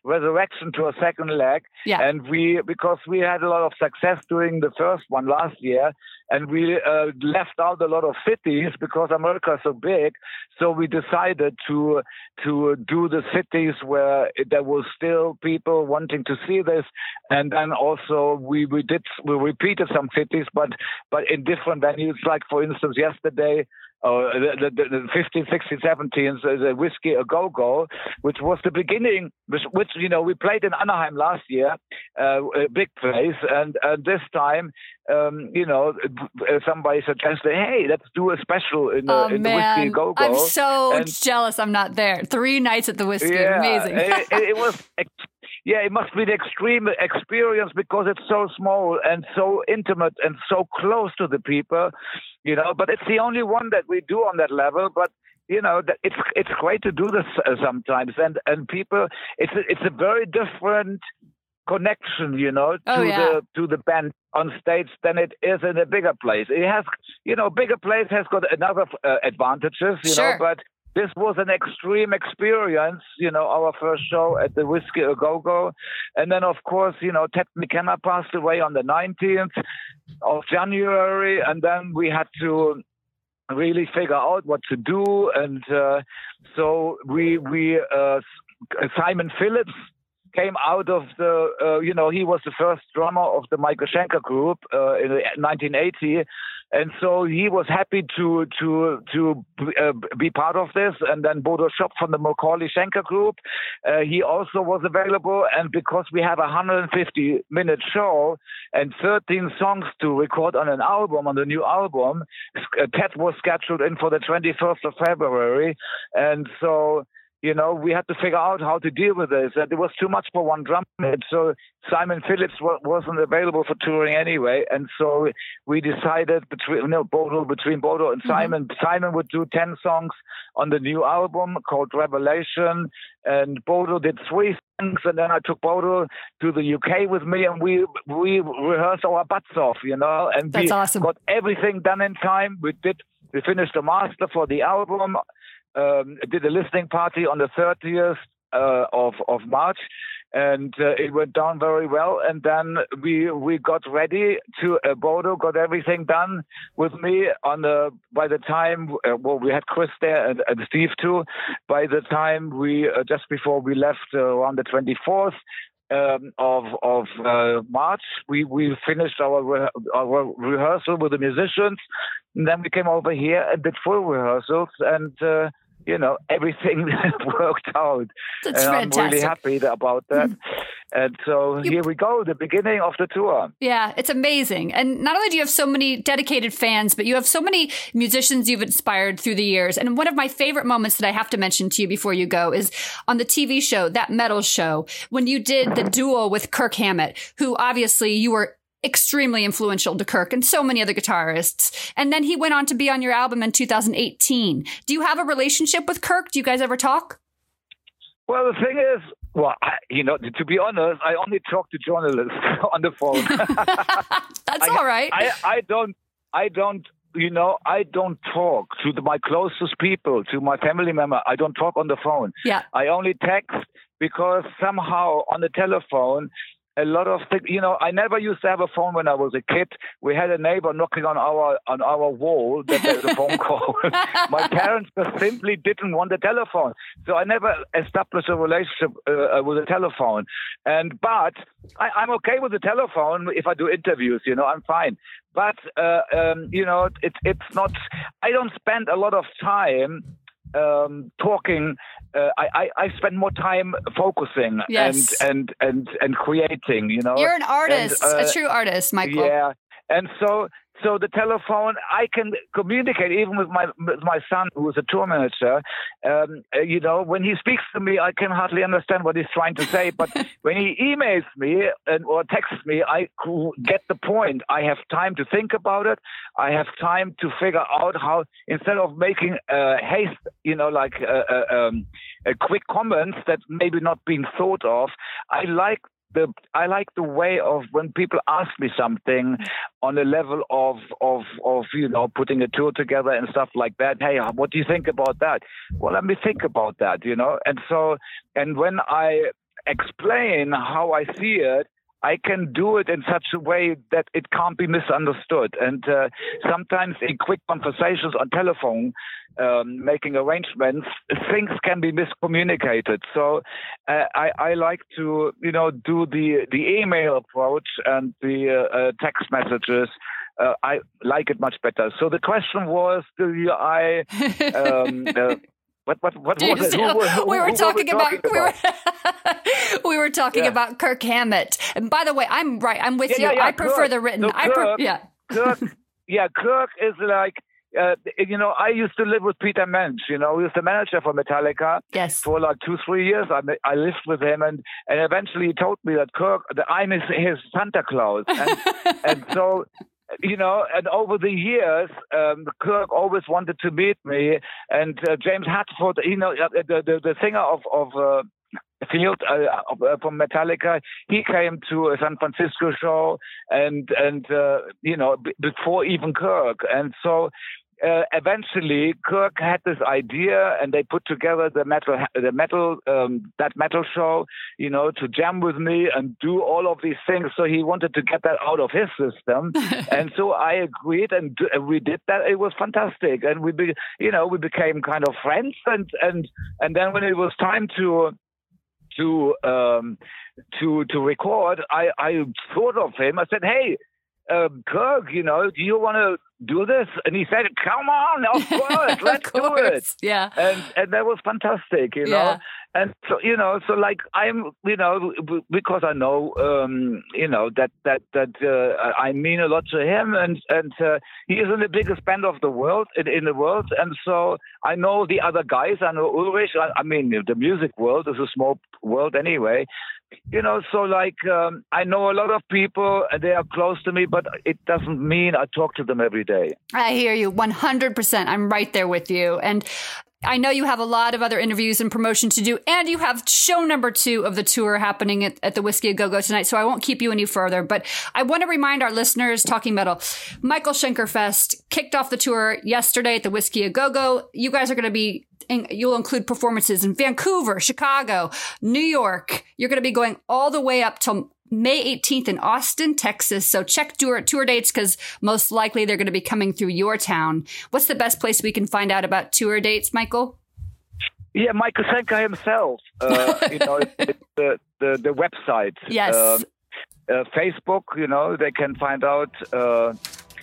resurrection to a second leg. Yeah. And we, because we had a lot of success doing the first one last year, and we uh, left out a lot of cities because America is so big. So we decided to to do the cities where there was still people wanting to see this, and then also we we did we repeated some cities, but but in different venues. Like for instance, yesterday. Uh, the, the, the fifteen, sixteen, seventeen, so the Whiskey A Go Go, which was the beginning, which, which you know we played in Anaheim last year, uh, a big place, and, and this time, um, you know, somebody suggested, hey, let's do a special in the, oh, in the man. Whiskey A Go Go. I'm so and, jealous I'm not there. Three nights at the Whiskey, yeah, amazing. it, it was. Yeah, it must be the extreme experience because it's so small and so intimate and so close to the people, you know. But it's the only one that we do on that level. But you know, it's it's great to do this sometimes, and and people, it's a, it's a very different connection, you know, to oh, yeah. the to the band on stage than it is in a bigger place. It has, you know, bigger place has got another uh, advantages, you sure. know, but. This was an extreme experience, you know, our first show at the Whiskey A Go Go. And then, of course, you know, Ted McKenna passed away on the nineteenth of January. And then we had to really figure out what to do. And uh, so we, we uh, Simon Phillips came out of the, uh, you know, he was the first drummer of the Michael Schenker group uh, in nineteen eighty. And so he was happy to to to uh, be part of this. And then Bodo Schopp from the Macaulay Schenker group, uh, he also was available. And because we have a one hundred fifty minute show and thirteen songs to record on an album, on the new album, uh, Ted was scheduled in for the twenty-first of February. And so, you know, we had to figure out how to deal with this. And it was too much for one drum. And so Simon Phillips w- wasn't available for touring anyway. And so we decided between, you know, Bodo, between Bodo and Simon, mm-hmm. Simon would do ten songs on the new album called Revelation. And Bodo did three songs. And then I took Bodo to the U K with me, and we we rehearsed our butts off, you know, and That's we awesome. got everything done in time. We did, we finished the master for the album. Um, did a listening party on the thirtieth uh, of of March, and uh, it went down very well. And then we we got ready to uh, Bodo got everything done with me on the. By the time uh, well, we had Chris there and, and Steve too. By the time we uh, just before we left uh, around the twenty-fourth. Um, of of uh, March, we, we finished our re- our rehearsal with the musicians, and then we came over here and did full rehearsals, and uh, you know, everything worked out. That's and fantastic. I'm really happy about that. And so You- here we go, the beginning of the tour. Yeah, it's amazing. And not only do you have so many dedicated fans, but you have so many musicians you've inspired through the years. And one of my favorite moments that I have to mention to you before you go is on the T V show, That Metal Show, when you did the duo with Kirk Hammett, who obviously you were extremely influential to Kirk and so many other guitarists. And then he went on to be on your album in two thousand eighteen. Do you have a relationship with Kirk? Do you guys ever talk? Well, the thing is, well, I, you know, to be honest, I only talk to journalists on the phone. That's I, all right. I, I don't, I don't, you know, I don't talk to the, my closest people, to my family member. I don't talk on the phone. Yeah. I only text because somehow on the telephone, a lot of things, you know, I never used to have a phone when I was a kid. We had a neighbor knocking on our on our wall that there's a phone call. My parents just simply didn't want a telephone. So I never established a relationship uh, with a telephone. And but I, I'm okay with the telephone if I do interviews, you know, I'm fine. But, uh, um, you know, it, it's not, I don't spend a lot of time Um, talking, uh, I, I, I spend more time focusing Yes. and, and, and, and creating, you know. You're an artist, And, uh, a true artist, Michael. Yeah. And so, so the telephone, I can communicate even with my with my son, who is a tour manager. Um, uh, you know, when he speaks to me, I can hardly understand what he's trying to say. But when he emails me and or texts me, I get the point. I have time to think about it. I have time to figure out how, instead of making uh, haste, you know, like uh, uh, um, uh, quick comments that maybe not being thought of. I like. The, I like the way of when people ask me something on a level of, of, of, you know, putting a tour together and stuff like that. Hey, what do you think about that? Well, let me think about that, you know? And so, and when I, explain how I see it, I can do it in such a way that it can't be misunderstood. And uh, sometimes in quick conversations on telephone, um, making arrangements, things can be miscommunicated. So uh, I, I like to, you know, do the, the email approach and the uh, uh, text messages. Uh, I like it much better. So the question was, do you, I... Um, uh, What what what was it? Who, who, we were who talking were we about, we were we were talking Yeah. about Kirk Hammett. And by the way, I'm right. I'm with Yeah, you. yeah, yeah, I prefer Kirk. the written. No, I pre- Kirk. yeah. Kirk, yeah, Kirk is like, uh, you know, I used to live with Peter Mensch. You know, he was the manager for Metallica Yes. for like two, three years. I I lived with him, and and eventually he told me that Kirk, that I'm his, his Santa Claus, and and so. You know, and over the years, um, Kirk always wanted to meet me, and uh, James Hetfield, you know, uh, the, the the singer of of uh, Field uh, uh, from Metallica, he came to a San Francisco show, and and uh, you know, b- before even Kirk, and so. Uh, eventually, Kirk had this idea, and they put together the metal, the metal, um, that metal show, you know, to jam with me and do all of these things. So he wanted to get that out of his system, and so I agreed, and d- we did that. It was fantastic, and we, be, you know, we became kind of friends, and and and then when it was time to. to um, to to record, I I thought of him. I said, "Hey, uh, Kirk, you know, do you want to do this?" And he said, "Come on, of course, let's Of course. do it." Yeah. And and that was fantastic, you know. Yeah. And so, you know, so like I'm, you know, b- because I know, um, you know, that that that uh, I mean a lot to him, and and uh, he is in the biggest band of the world in, in the world, and so I know the other guys. I know Ulrich. I, I mean, the music world is a small world anyway. You know, so like um, I know a lot of people, and they are close to me, but it doesn't mean I talk to them every day. I hear you one hundred percent. I'm right there with you. And I know you have a lot of other interviews and promotion to do, and you have show number two of the tour happening at, at the Whiskey A Go-Go tonight, so I won't keep you any further. But I want to remind our listeners, Talking Metal, Michael Schenker Fest kicked off the tour yesterday at the Whiskey A Go-Go. You guys are going to be, you'll include performances in Vancouver, Chicago, New York. You're going to be going all the way up till May eighteenth in Austin, Texas. So check tour, tour dates, because most likely they're going to be coming through your town. What's the best place we can find out about tour dates, Michael? Yeah, Michael Schenker himself. Uh, you know, it's, it's the, the the website. Yes. Um, uh, Facebook. You know, they can find out. Uh,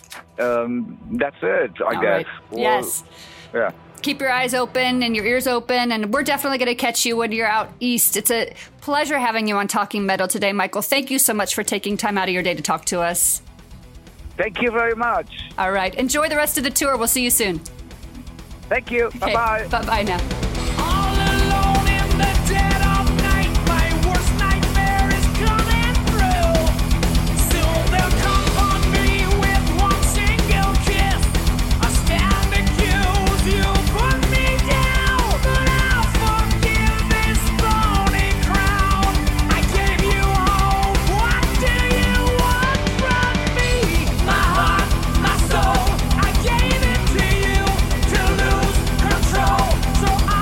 um, that's it, I All guess. right. Or- Yes. Yeah. Keep your eyes open and your ears open, and we're definitely going to catch you when you're out east. It's a pleasure having you on Talking Metal today, Michael. Thank you so much for taking time out of your day to talk to us. Thank you very much. All right. Enjoy the rest of the tour. We'll see you soon. Thank you. Okay. Bye bye. Bye-bye now. All alone in the dead of night, my worst nightmare is coming through. Soon they'll come on me with one single kiss. I stand accused, you put me down, but I'll forgive this thorny crown. I gave you hope, what do you want from me? My heart, my soul, I gave it to you to lose control. So I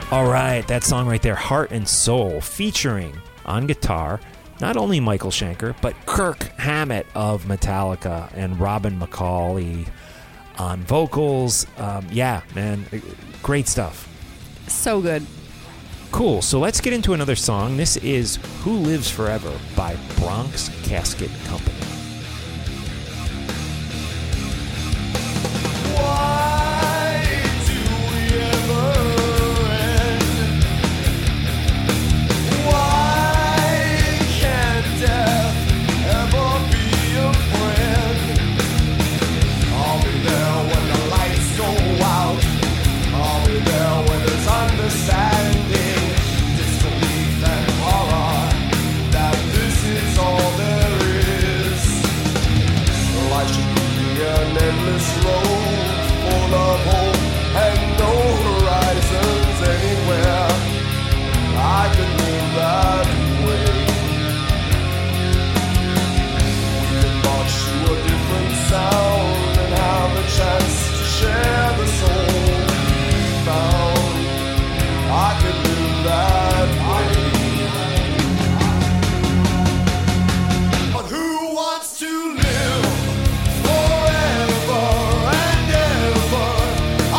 All right, that song right there, Heart and Soul, featuring on guitar not only Michael Schenker, but Kirk Hammett of Metallica and Robin McCauley on vocals. Um, yeah, man, great stuff. So good. Cool, so let's get into another song. This is Who Lives Forever by Bronx Casket Company. Forever and ever,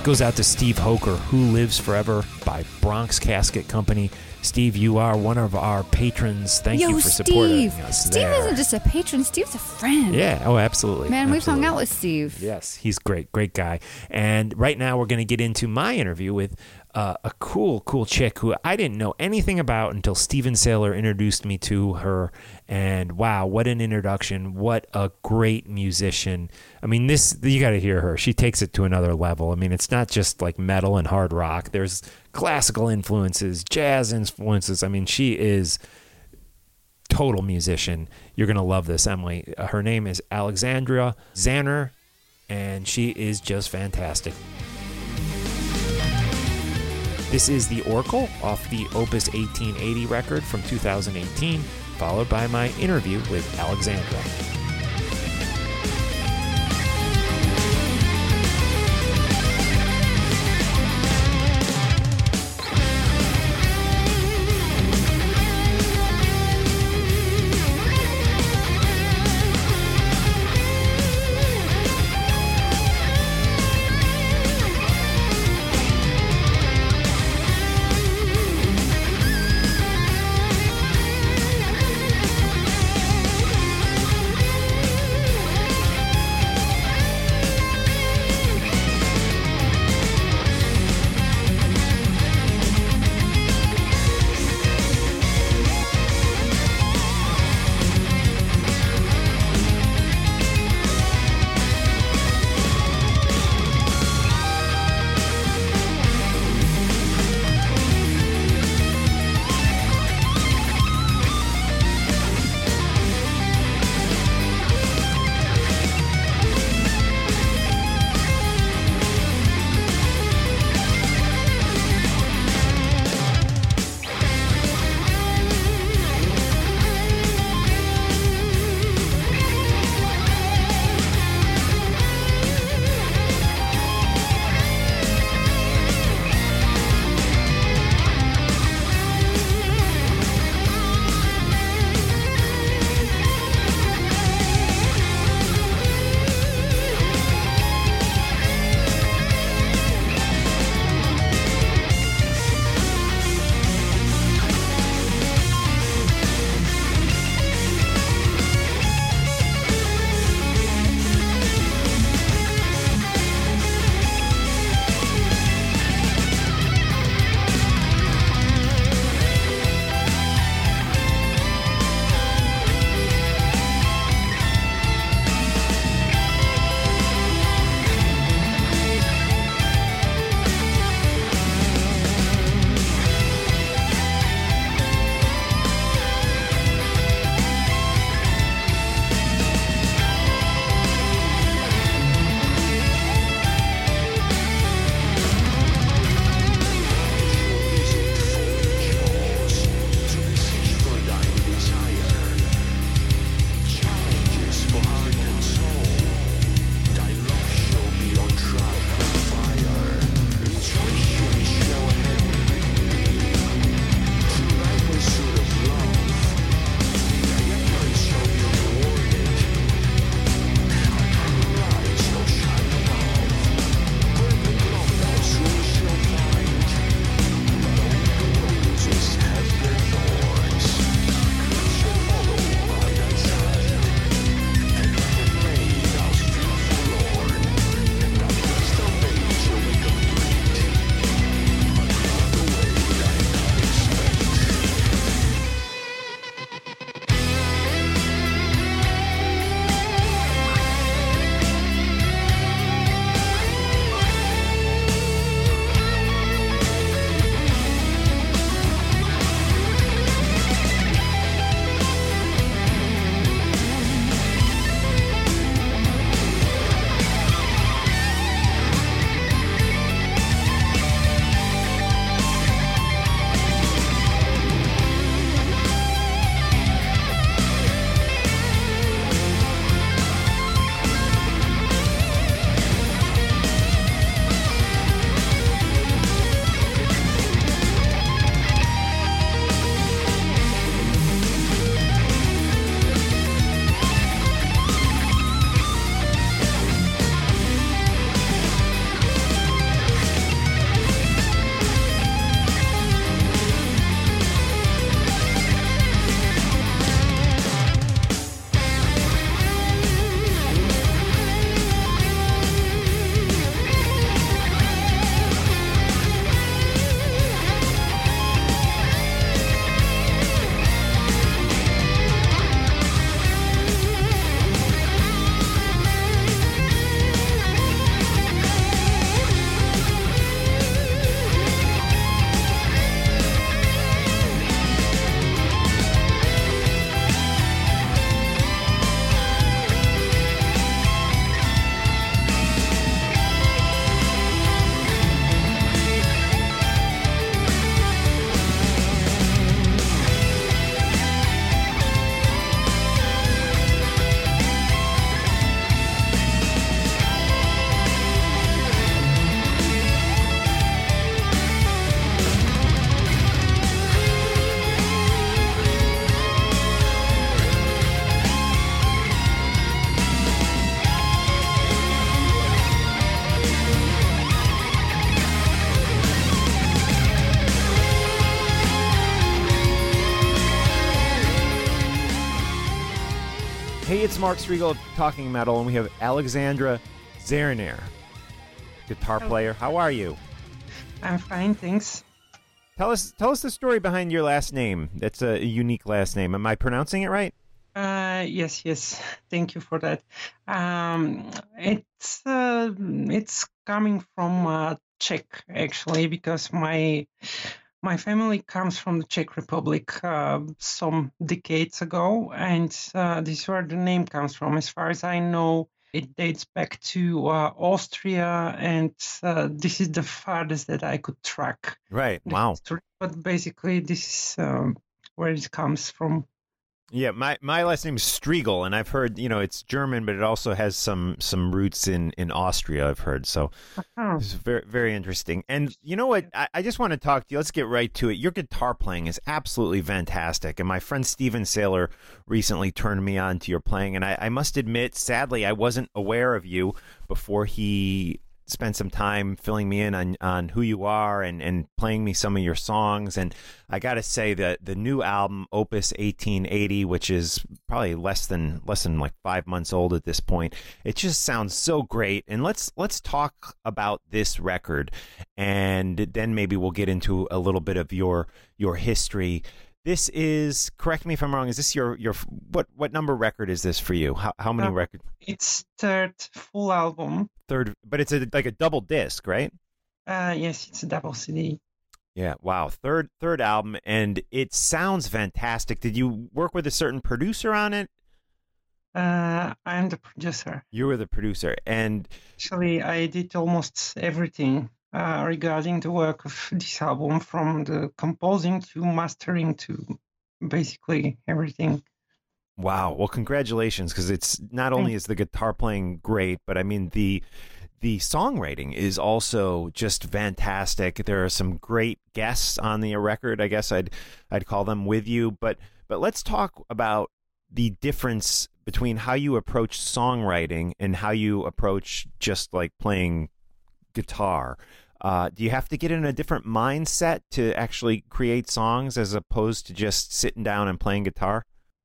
goes out to Steve Hoker, Who Lives Forever by Bronx Casket Company. Steve, you are one of our patrons. Thank Yo, you for supporting Steve. us Steve there. isn't just a patron. Steve's a friend. Yeah, oh, absolutely. Man, we've absolutely. hung out with Steve. Yes, he's great, great guy. And right now we're going to get into my interview with uh, a cool, cool chick who I didn't know anything about until Steven Saylor introduced me to her. And wow, what an introduction. What a great musician. I mean, this, you got to hear her. She takes it to another level. I mean, it's not just like metal and hard rock. There's classical influences, jazz influences. I mean, she is total musician. You're going to love this, Emily. Uh, her name is Alexandra Zanner, and she is just fantastic. This is The Oracle off the Opus eighteen eighty record from two thousand eighteen, followed by my interview with Alexandra. Hey, it's Mark Striegel of Talking Metal, and we have Alexandra Zerner, guitar player. How are you? I'm fine, thanks. Tell us, tell us the story behind your last name. That's a unique last name. Am I pronouncing it right? Uh, yes, yes. Thank you for that. Um, it's uh, it's coming from uh, Czech actually, because my my family comes from the Czech Republic uh, some decades ago, and uh, this is where the name comes from. As far as I know, it dates back to uh, Austria, and uh, this is the farthest that I could track. Right. the Wow. history. But basically, this is um, where it comes from. Yeah, my, my last name is Striegel, and I've heard, you know, it's German, but it also has some some roots in, in Austria, I've heard. So Oh. it's very, very interesting. And you know what? I, I just want to talk to you. Let's get right to it. Your guitar playing is absolutely fantastic. And my friend Steven Saylor recently turned me on to your playing. And I, I must admit, sadly, I wasn't aware of you before he spent some time filling me in on, on who you are and, and playing me some of your songs. And I got to say that the new album, Opus eighteen eighty, which is probably less than less than like five months old at this point, it just sounds so great. And let's let's talk about this record, and then maybe we'll get into a little bit of your your history. This is, correct me if I'm wrong, is this your your what what number record is this for you? How how many Uh, records? It's third full album. Third, but it's a, like a double disc, right? Uh, yes, it's a double C D. Yeah, wow. Third third album, and it sounds fantastic. Did you work with a certain producer on it? Uh, I'm the producer. You were the producer, and Actually, I did almost everything uh, regarding the work of this album, from the composing to mastering to basically everything. wow. Well, congratulations, because it's not only is the guitar playing great, but I mean the the songwriting is also just fantastic. There are some great guests on the record. I guess I'd I'd call them with you, but but let's talk about the difference between how you approach songwriting and how you approach just like playing guitar. Uh, do you have to get in a different mindset to actually create songs as opposed to just sitting down and playing guitar?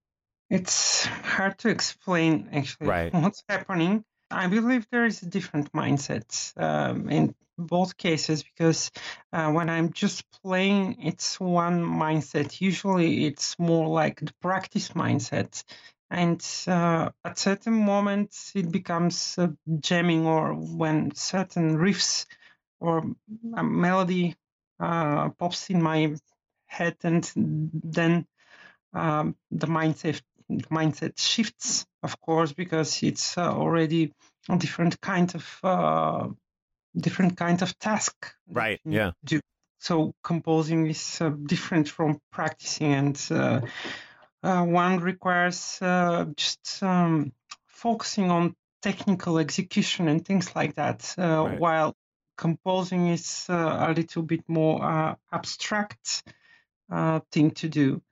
It's hard to explain actually Right. what's happening. I believe there is a different mindset um, in both cases, because uh, when I'm just playing, it's one mindset. Usually it's more like the practice mindset. And uh, at certain moments it becomes uh, jamming, or when certain riffs or a melody uh, pops in my head, and then um, the mindset mindset shifts, of course, because it's uh, already a different kind of uh, different kind of task. that Right, you need yeah. to do. So composing is uh, different from practicing, and uh, uh, one requires uh, just um, focusing on technical execution and things like that, uh, Right. while composing is uh, a little bit more uh, abstract uh, thing to do.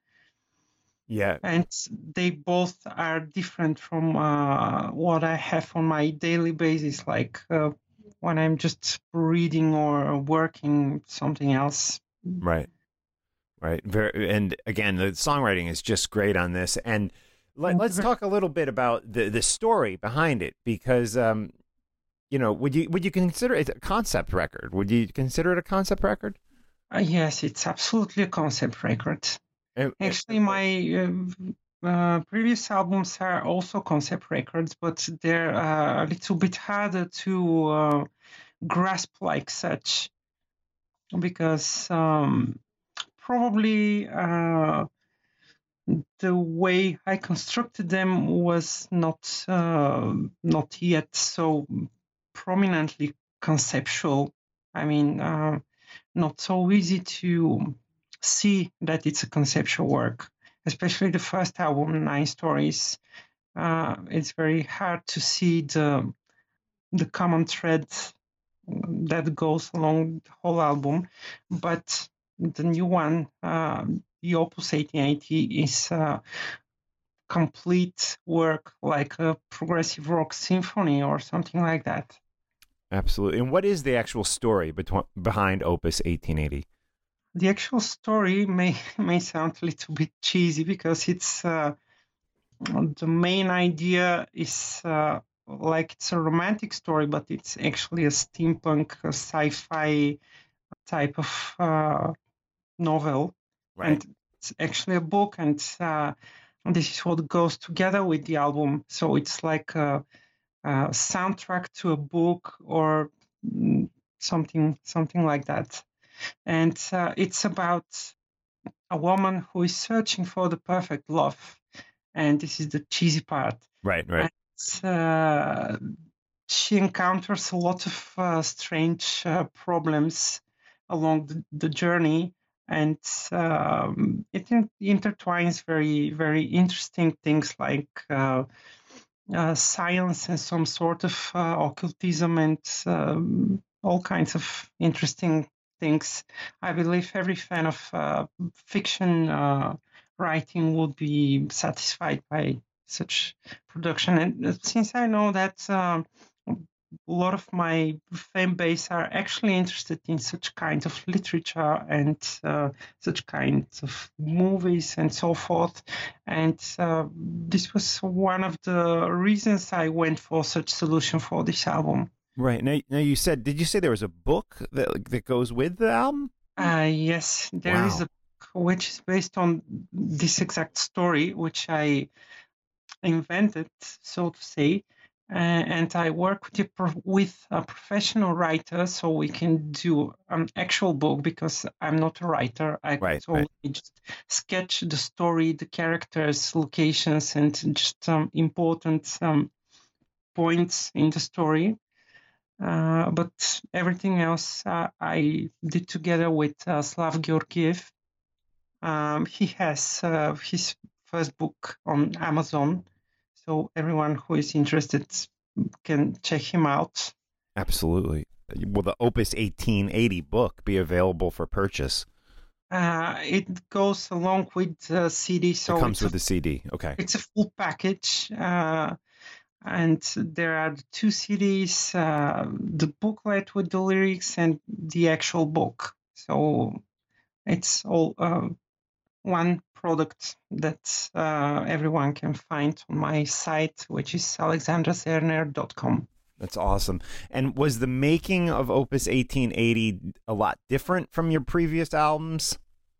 Yeah. And they both are different from uh, what I have on my daily basis, like uh, when I'm just reading or working something else. Right. Right. Very, and again, the songwriting is just great on this. And let, let's talk a little bit about the, the story behind it, because, um, you know, would you would you consider it a concept record? Would you consider it a concept record? Uh, yes, it's absolutely a concept record. And- Actually, my uh, uh, previous albums are also concept records, but they're uh, a little bit harder to uh, grasp like such, because um, probably uh, the way I constructed them was not uh, not yet so prominently conceptual. I mean, uh, not so easy to see that it's a conceptual work, especially the first album, Nine Stories. Uh, it's very hard to see the the common thread that goes along the whole album, but the new one, uh, the Opus eighteen eighty, is a complete work, like a progressive rock symphony or something like that. Absolutely. And what is the actual story between, behind Opus eighteen eighty? The actual story may may sound a little bit cheesy, because it's uh, the main idea is uh, like it's a romantic story, but it's actually a steampunk a sci-fi type of uh, novel. Right. And it's actually a book, and uh, this is what goes together with the album. So it's like a, a soundtrack to a book or mm, something something like that. And uh, it's about a woman who is searching for the perfect love. And this is the cheesy part. Right, right. And, uh, she encounters a lot of uh, strange uh, problems along the, the journey, and um, it in- intertwines very, very interesting things like uh, uh, science and some sort of uh, occultism and um, all kinds of interesting things. I believe every fan of uh, fiction uh, writing would be satisfied by such production. And uh, since I know that um, a lot of my fan base are actually interested in such kind of literature and uh, such kinds of movies and so forth, and uh, this was one of the reasons I went for such solution for this album. Right. Now, now you said, did you say there was a book that that goes with the album? Uh, yes, there is Wow. a book which is based on this exact story, which I invented, so to say. Uh, and I work with a, pro- with a professional writer, so we can do an actual book because I'm not a writer. I Right, so right. we just sketch the story, the characters, locations, and just some important um, points in the story. Uh, but everything else uh, I did together with uh, Slav Georgiev. Um, he has uh, his first book on Amazon, so everyone who is interested can check him out. Absolutely. Will the Opus eighteen eighty book be available for purchase? Uh, it goes along with the C D, so it comes it's, with a, the C D. Okay. it's a full package. Uh, and there are the two C Ds, uh, the booklet with the lyrics, and the actual book. So it's all uh, one product that uh, everyone can find on my site, which is alexandra zerner dot com. That's awesome. And was the making of Opus eighteen eighty a lot different from your previous albums?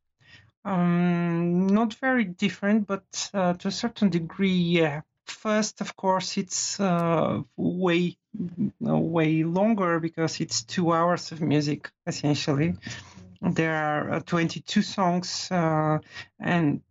Um, not very different, but uh, to a certain degree, yeah. First, of course, it's uh, way, uh, way longer because it's two hours of music, essentially. There are uh, twenty-two songs, uh, and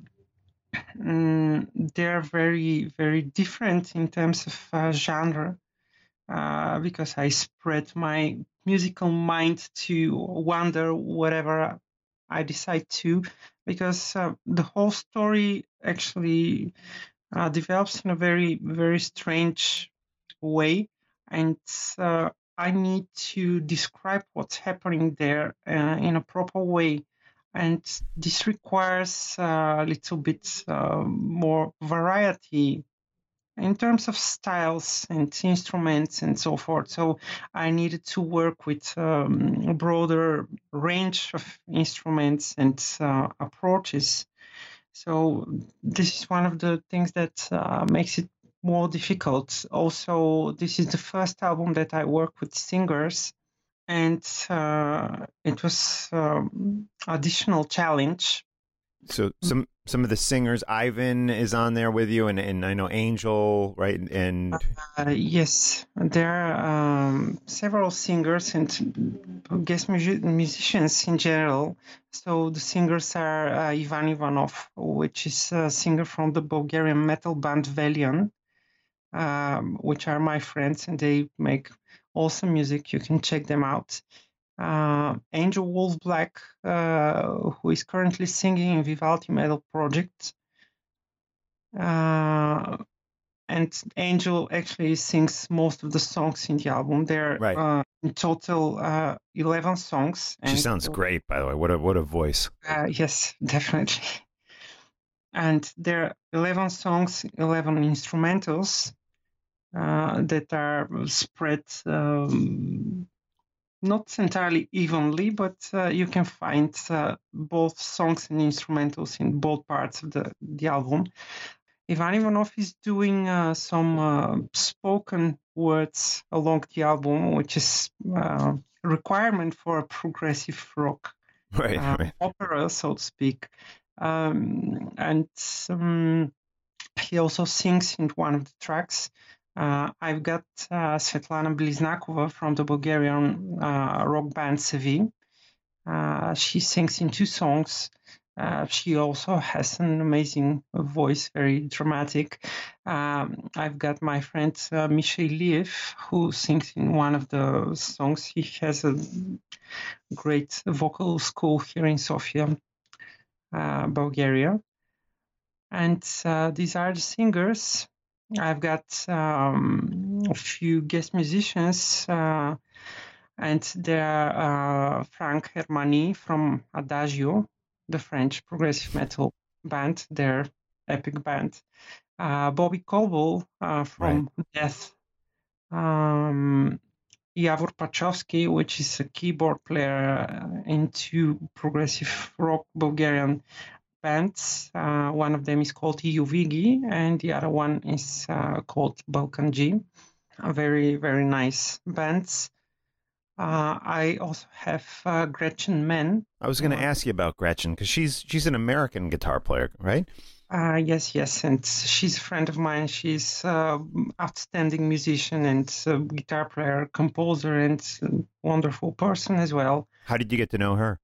mm, they're very, very different in terms of uh, genre. Uh, because I spread my musical mind to wander whatever I decide to, because uh, the whole story actually uh, develops in a very, very strange way, and uh, I need to describe what's happening there uh, in a proper way. And this requires uh, a little bit uh, more variety in terms of styles and instruments and so forth. So I needed to work with um, a broader range of instruments and uh, approaches. So this is one of the things that uh, makes it more difficult. Also, this is the first album that I work with singers, and uh, it was um, additional challenge. So some some of the singers, Ivan is on there with you, and, and I know Angel, right? And Uh, yes, there are um, several singers and guest music- musicians in general. So the singers are uh, Ivan Ivanov, which is a singer from the Bulgarian metal band Velion, um, which are my friends, and they make awesome music. You can check them out. Uh, Angel Wolf Black, uh, who is currently singing in Vivaldi Metal Project. Uh, and Angel actually sings most of the songs in the album. There are Right. uh, in total uh, eleven songs. she and, sounds great, by the way. What a what a voice. Uh, yes, definitely. And there are eleven songs, eleven instrumentals uh, that are spread um, not entirely evenly, but uh, you can find uh, both songs and instrumentals in both parts of the, the album. Ivan Ivanov is doing uh, some uh, spoken words along the album, which is uh, a requirement for a progressive rock Right, uh, right. opera, so to speak. Um, and um, he also sings in one of the tracks. Uh, I've got uh, Svetlana Bliznakova from the Bulgarian uh, rock band Sevi. Uh, she sings in two songs. Uh, she also has an amazing voice, very dramatic. Um, I've got my friend uh, Misha Iliev, who sings in one of the songs. He has a great vocal school here in Sofia, uh, Bulgaria. And uh, these are the singers. I've got um, a few guest musicians, uh, and there are uh, Frank Hermani from Adagio, the French progressive metal band, their epic band. Uh, Bobby Colville uh, from Death. Um, Yavor Pachovsky, which is a keyboard player uh, in two progressive rock Bulgarian bands. Uh, one of them is called E U Vigi, and the other one is uh, called Balkan G. Uh, very, very nice bands. Uh, I also have uh, Gretchen Menn. I was going to ask you about Gretchen because she's she's an American guitar player, right? Uh, yes, yes, and she's a friend of mine. She's an outstanding musician and uh, guitar player, composer, and a wonderful person as well. How did you get to know her?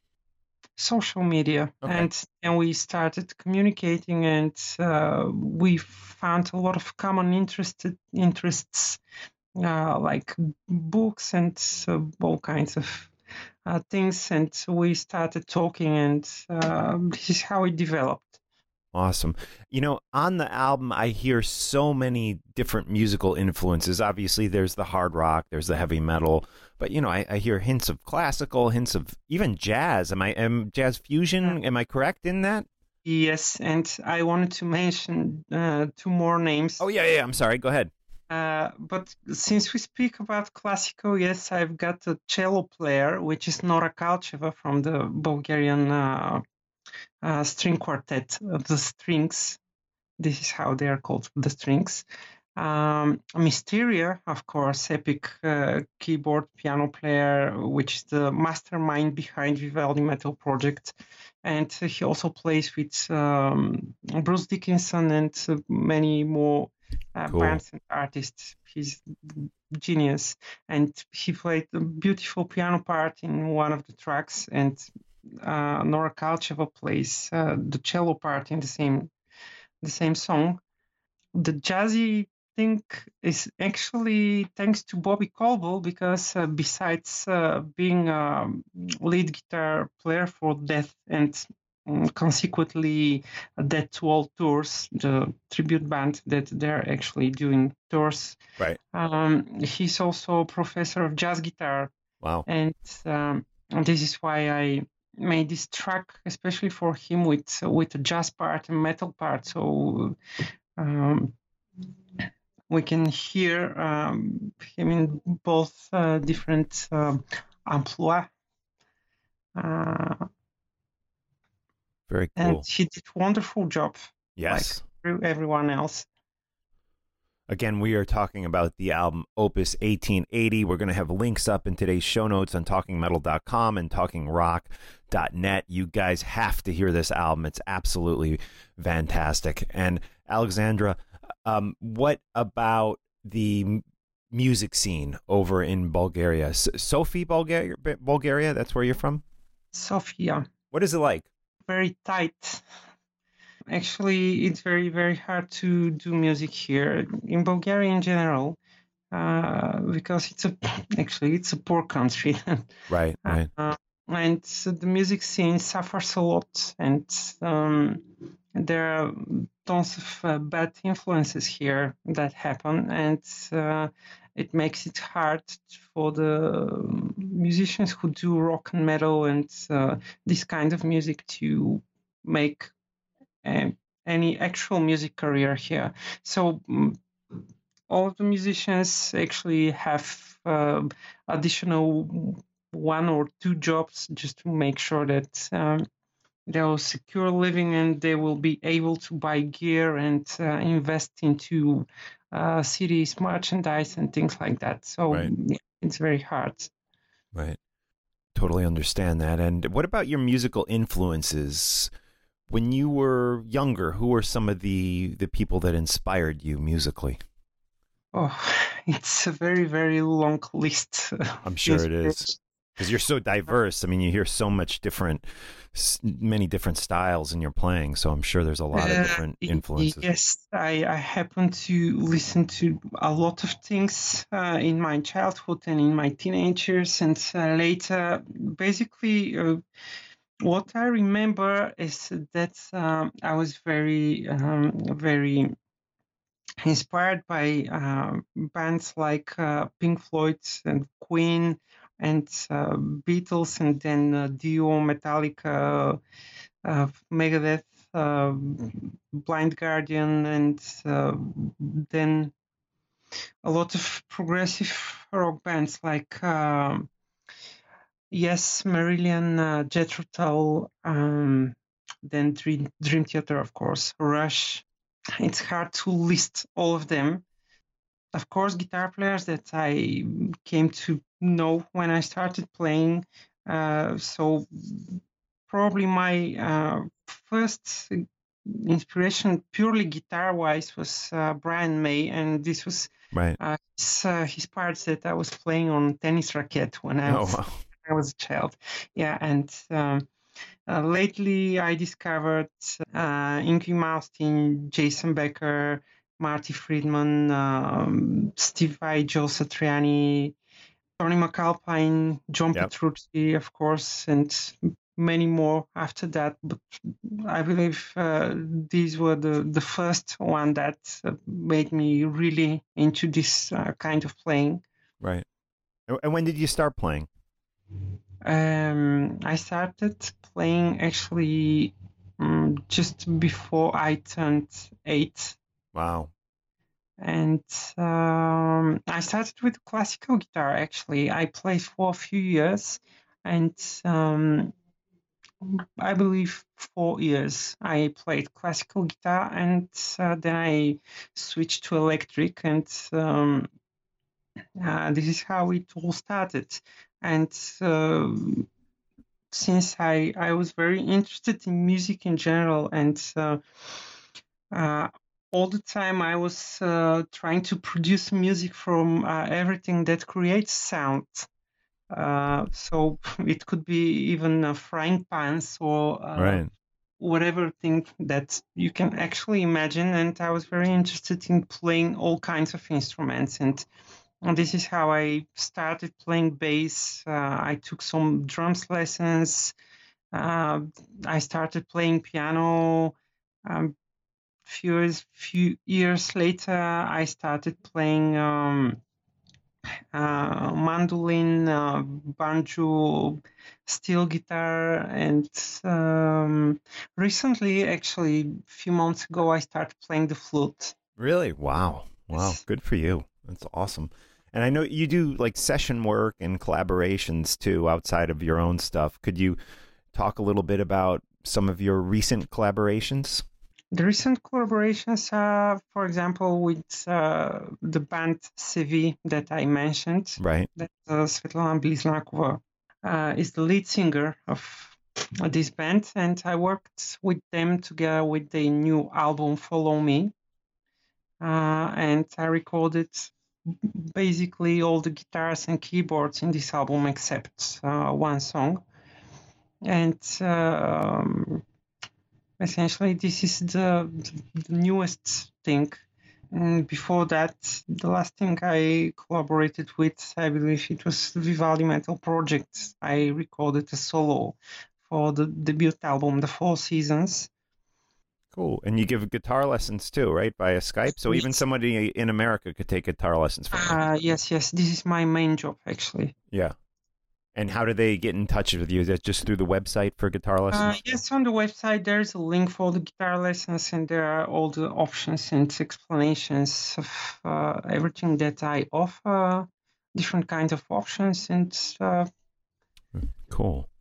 Social media, Okay. and and we started communicating, and uh, we found a lot of common interested interests, uh, like books and uh, all kinds of uh, things, and we started talking, and uh, this is how it developed. Awesome. You know, on the album, I hear so many different musical influences. Obviously, there's the hard rock, there's the heavy metal, but you know, I, I hear hints of classical, hints of even jazz. Am I am jazz fusion? Am I correct in that? Yes, and I wanted to mention uh, two more names. Oh yeah, yeah. I'm sorry. Go ahead. Uh, but since we speak about classical, yes, I've got a cello player, which is Nora Kalcheva from the Bulgarian uh, uh, string quartet, uh, the Strings. This is how they are called, the Strings. Um, Mysteria, of course, epic uh, keyboard piano player, which is the mastermind behind Vivaldi Metal Project. And he also plays with um, Bruce Dickinson and uh, many more uh, Cool. bands and artists. He's genius. And he played a beautiful piano part in one of the tracks. And uh, Nora Kalcheva plays uh, the cello part in the same the same song. The jazzy thing is actually thanks to Bobby Colville, because uh, besides uh, being a lead guitar player for Death and um, consequently Death to All Tours, the tribute band that they're actually doing tours, Right. um, he's also a professor of jazz guitar. Wow. And um, this is why I made this track especially for him with with a jazz part and metal part, so um, we can hear um, him in both uh, different um, amplois. Uh, Very cool. and he did a wonderful job, Yes. like everyone else. Again, we are talking about the album Opus eighteen eighty. We're going to have links up in today's show notes on talking metal dot com and talking rock dot net. You guys have to hear this album. It's absolutely fantastic. And Alexandra, um, what about the m- music scene over in Bulgaria? S- Sophie, Bulgaria, Bulgaria, that's where you're from? Sofia, What is it like? very tight. Actually, it's very, very hard to do music here in Bulgaria in general, uh, because it's a actually it's a poor country. Right, right. Uh, and so the music scene suffers a lot, and um, there are tons of uh, bad influences here that happen, and uh, it makes it hard for the musicians who do rock and metal and uh, this kind of music to make uh, any actual music career here. So mm, all of the musicians actually have uh, additional one or two jobs just to make sure that um, they'll secure living and they will be able to buy gear and uh, invest into uh, cities, merchandise, and things like that. So Right. yeah, it's very hard. Right. Totally understand that. And what about your musical influences? When you were younger, who were some of the, the people that inspired you musically? Oh, it's a very, very long list. I'm sure it is. Because you're so diverse. I mean, you hear so much different, s- many different styles in your playing. So I'm sure there's a lot of Uh, different y- influences. Yes, I, I happen to listen to a lot of things uh, in my childhood and in my teenage years, and uh, later. Basically, uh, what I remember is that um, I was very, um, very inspired by uh, bands like uh, Pink Floyd and Queen and uh, Beatles, and then uh, Dio, Metallica, uh, Megadeth, uh, Blind Guardian, and uh, then a lot of progressive rock bands like um Yes, Marillion, uh, Jethro Tull, um, then Dream, Dream Theater, of course, Rush. It's hard to list all of them. Of course, guitar players that I came to know when I started playing. Uh, so probably my uh, first inspiration, purely guitar-wise, was uh, Brian May, and this was Right. uh, his, uh, his parts that I was playing on tennis racket when I Oh, was wow. I was a child. Yeah, and um, uh, lately I discovered uh, Ingrid Malmsteen, Jason Becker, Marty Friedman, um, Steve Vai, Joe Satriani, Tony McAlpine, John Yep. Petrucci, of course, and many more after that. But I believe uh, these were the, the first one that uh, made me really into this uh, kind of playing. Right. And- And when did you start playing? Um, I started playing actually um, just before I turned eight, Wow. and um, I started with classical guitar. Actually, I played for a few years, and um, I believe four years I played classical guitar, and uh, then I switched to electric, and um, uh, this is how it all started. And uh, since I, I was very interested in music in general, and uh, uh, all the time I was uh, trying to produce music from uh, everything that creates sound. Uh, so it could be even uh, frying pans or uh, Right. whatever thing that you can actually imagine. And I was very interested in playing all kinds of instruments, and and this is how I started playing bass. Uh, I took some drums lessons. Uh, I started playing piano. Um, few years, few years later, I started playing um, uh, mandolin, uh, banjo, steel guitar, and um, recently, actually, a few months ago, I started playing the flute. Really? Wow. Wow. Yes. Good for you. That's awesome. And I know you do like session work and collaborations too outside of your own stuff. Could you talk a little bit about some of your recent collaborations? The recent collaborations are, for example, with uh, the band C V that I mentioned. Right. That uh, Svetlana Bliznakova uh, is the lead singer of this band, and I worked with them together with the new album Follow Me, uh, and I recorded basically all the guitars and keyboards in this album except uh, one song. And um, essentially, this is the, the newest thing. And before that, the last thing I collaborated with, I believe it was Vivaldi Metal Project. I recorded a solo for the debut album, The Four Seasons. Cool. And you give guitar lessons too, right? Via Skype. So even somebody in America could take guitar lessons from you. Uh, yes, yes, this is my main job, actually. Yeah. And how do they get in touch with you? Is that just through the website for guitar Uh, lessons? yes, on the website there's a link for the guitar lessons, and there are all the options and explanations of uh, everything that I offer, different kinds of options, and uh, Cool.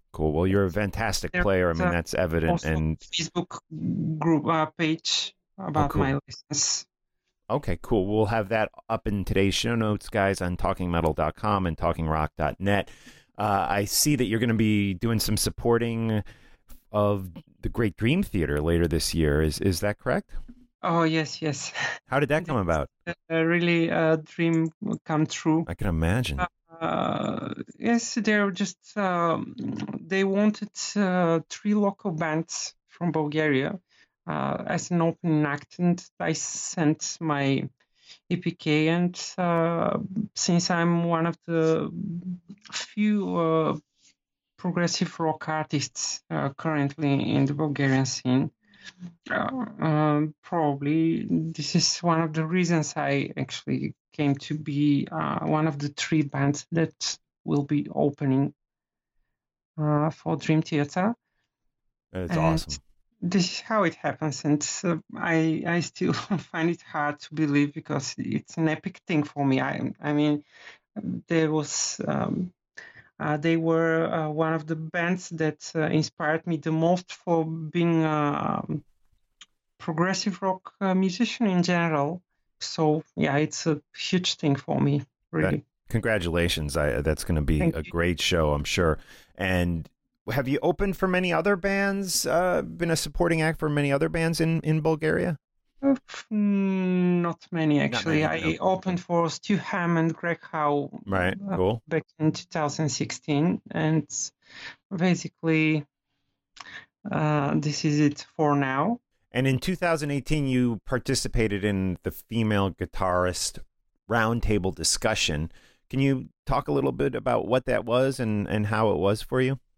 Cool. Well, you're a fantastic There's, player. I mean, uh, that's evident. Also, And Facebook group uh, page about cool. my lessons. okay, cool. We'll have that up in today's show notes, guys, on talking metal dot com and talking rock dot net. Uh, I see that you're going to be doing some supporting of the Great Dream Theater later this year. Is is that correct? Oh yes, yes. How did that come about? Uh, really, a dream come true. I can imagine. Uh, yes, they're just um, they wanted uh, three local bands from Bulgaria uh, as an opening act, and I sent my E P K. And uh, since I'm one of the few uh, progressive rock artists uh, currently in the Bulgarian scene, uh, um, probably this is one of the reasons I actually came to be uh, one of the three bands that will be opening uh, for Dream Theater. That's And awesome. This is how it happens, and uh, I I still find it hard to believe because it's an epic thing for me. I I mean, there was um, uh, they were uh, one of the bands that uh, inspired me the most for being a progressive rock uh, musician in general. So yeah, it's a huge thing for me, really. That- congratulations. I, that's going to be Thank a you. great show, I'm sure. And have you opened for many other bands, uh, been a supporting act for many other bands in, in Bulgaria? Uh, mm, Not many, actually. many, I no. opened for Stu Ham and Greg Howe Right, uh, cool. back in two thousand sixteen, and basically uh, this is it for now. And in two thousand eighteen, you participated in the female guitarist roundtable discussion. Can you talk a little bit about what that was and, and how it was for you?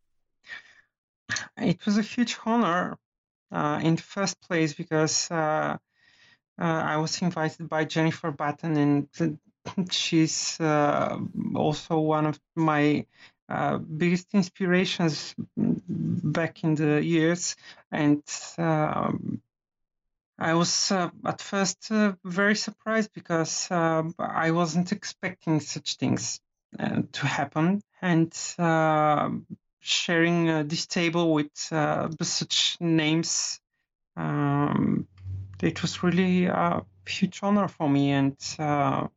It was a huge honor uh, in the first place because uh, uh, I was invited by Jennifer Batten, and she's uh, also one of my uh, biggest inspirations back in the years. And um, I was uh, at first uh, very surprised because uh, I wasn't expecting such things uh, to happen. And uh, sharing uh, this table with uh, such names, um, it was really a huge honor for me. And uh,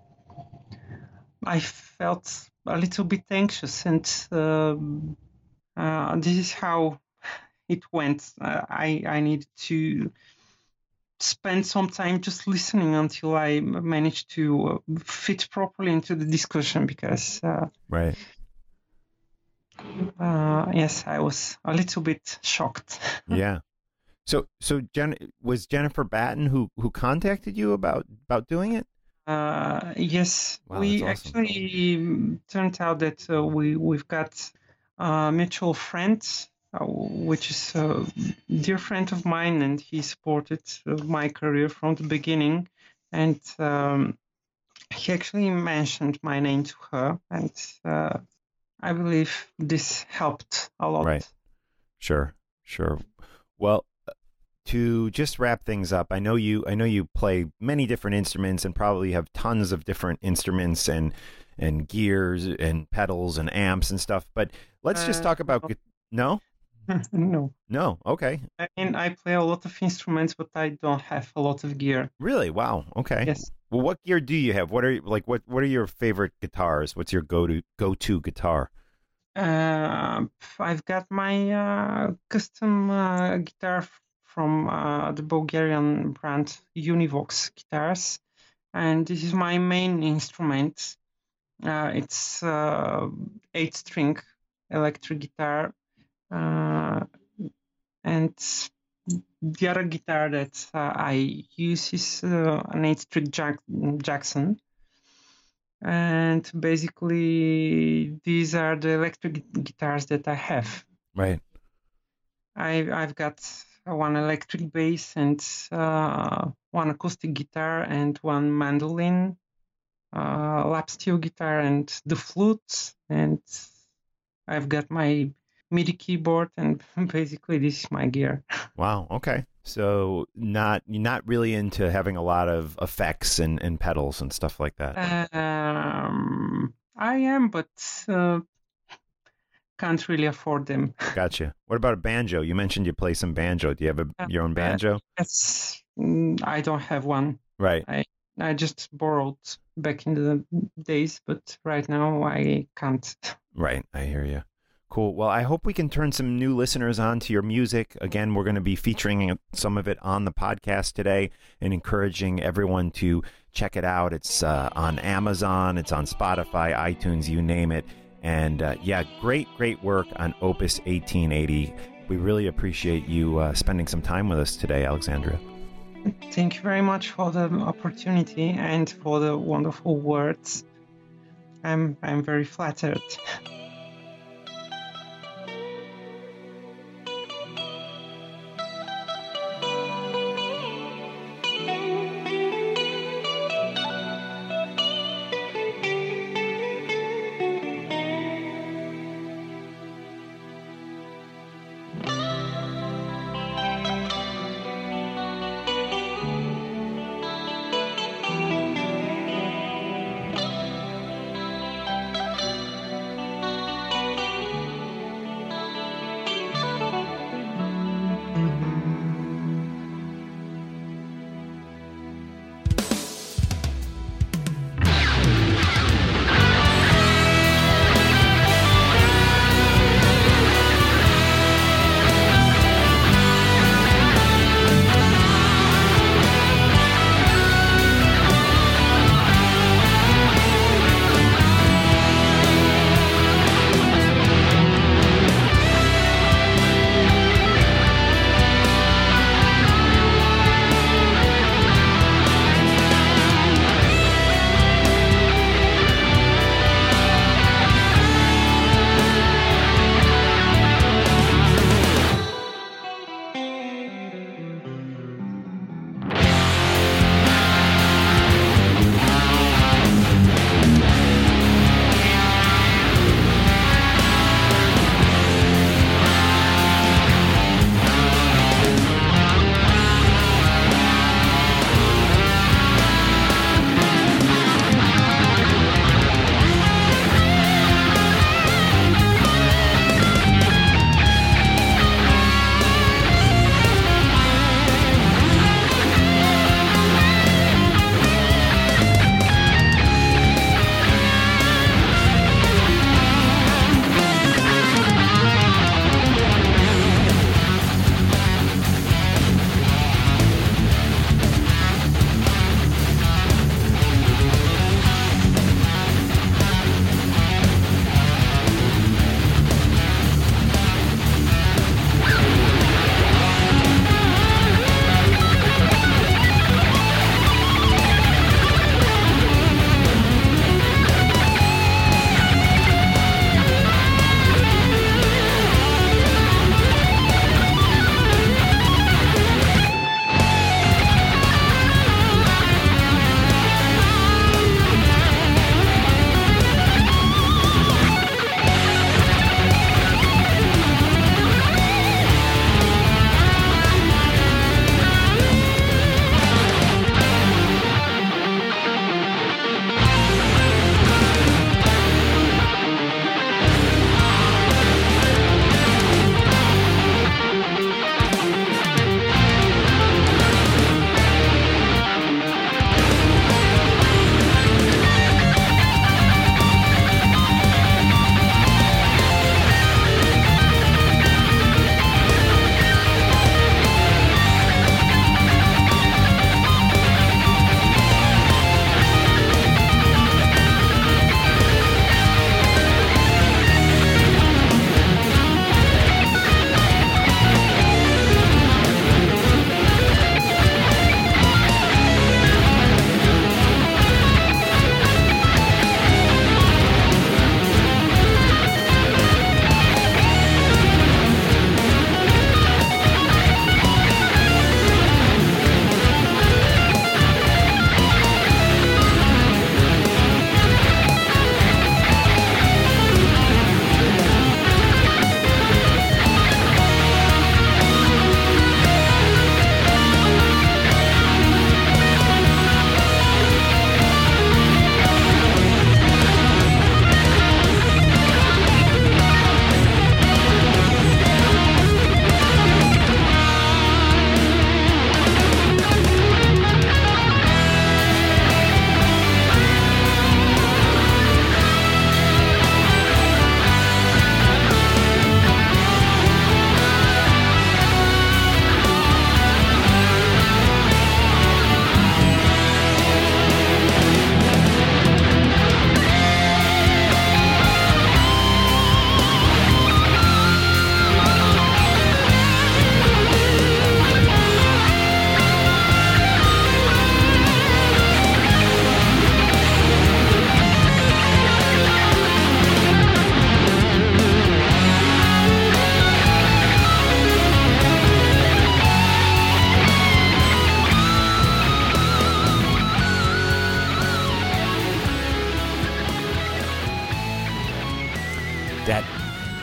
I felt a little bit anxious. And uh, uh, this is how it went. Uh, I, I needed to spend some time just listening until I managed to uh, fit properly into the discussion because uh, Right. uh, yes, I was a little bit shocked. Yeah. So, so Jen, was Jennifer Batten who, who contacted you about, about doing it? Uh, yes, Wow, we that's awesome. actually um, turned out that uh, we we've got a mutual friend, uh, which is a dear friend of mine, and he supported uh, my career from the beginning. And um, he actually mentioned my name to her, and uh, I believe this helped a lot. Right. Sure, sure. Well, to just wrap things up, I know you I know you play many different instruments and probably have tons of different instruments and and gears and pedals and amps and stuff, but let's just Uh, talk about gu- no? No, No. Okay. I mean I play a lot of instruments, but I don't have a lot of gear. Really? Wow. Okay. Yes. Well, what gear do you have? What are like what what are your favorite guitars? What's your go-to go-to guitar? Uh, I've got my uh, custom uh, guitar f- from uh, the Bulgarian brand Univox guitars, and this is my main instrument. Uh, it's uh, eight-string electric guitar, uh, and the other guitar that uh, I use is uh, an eight-string Jack- Jackson. And basically, these are the electric gu- guitars that I have. Right. I, I've got one electric bass and uh, one acoustic guitar and one mandolin, uh, lap steel guitar and the flute. And I've got my MIDI keyboard, and basically this is my gear. Wow. Okay. So not you're not really into having a lot of effects and, and pedals and stuff like that. Um, I am, but uh, can't really afford them. Gotcha. What about a banjo? You mentioned you play some banjo. Do you have a, Uh, your own banjo? It's, mm, I don't have one. Right. I I just borrowed back in the days, but right now I can't. Right. I hear you. Cool. Well, I hope we can turn some new listeners on to your music. Again, we're going to be featuring some of it on the podcast today and encouraging everyone to check it out. It's uh, on Amazon, it's on Spotify, iTunes, you name it. And uh, yeah, great, great work on Opus eighteen eighty. We really appreciate you uh, spending some time with us today, Alexandra. Thank you very much for the opportunity and for the wonderful words. I'm I'm very flattered.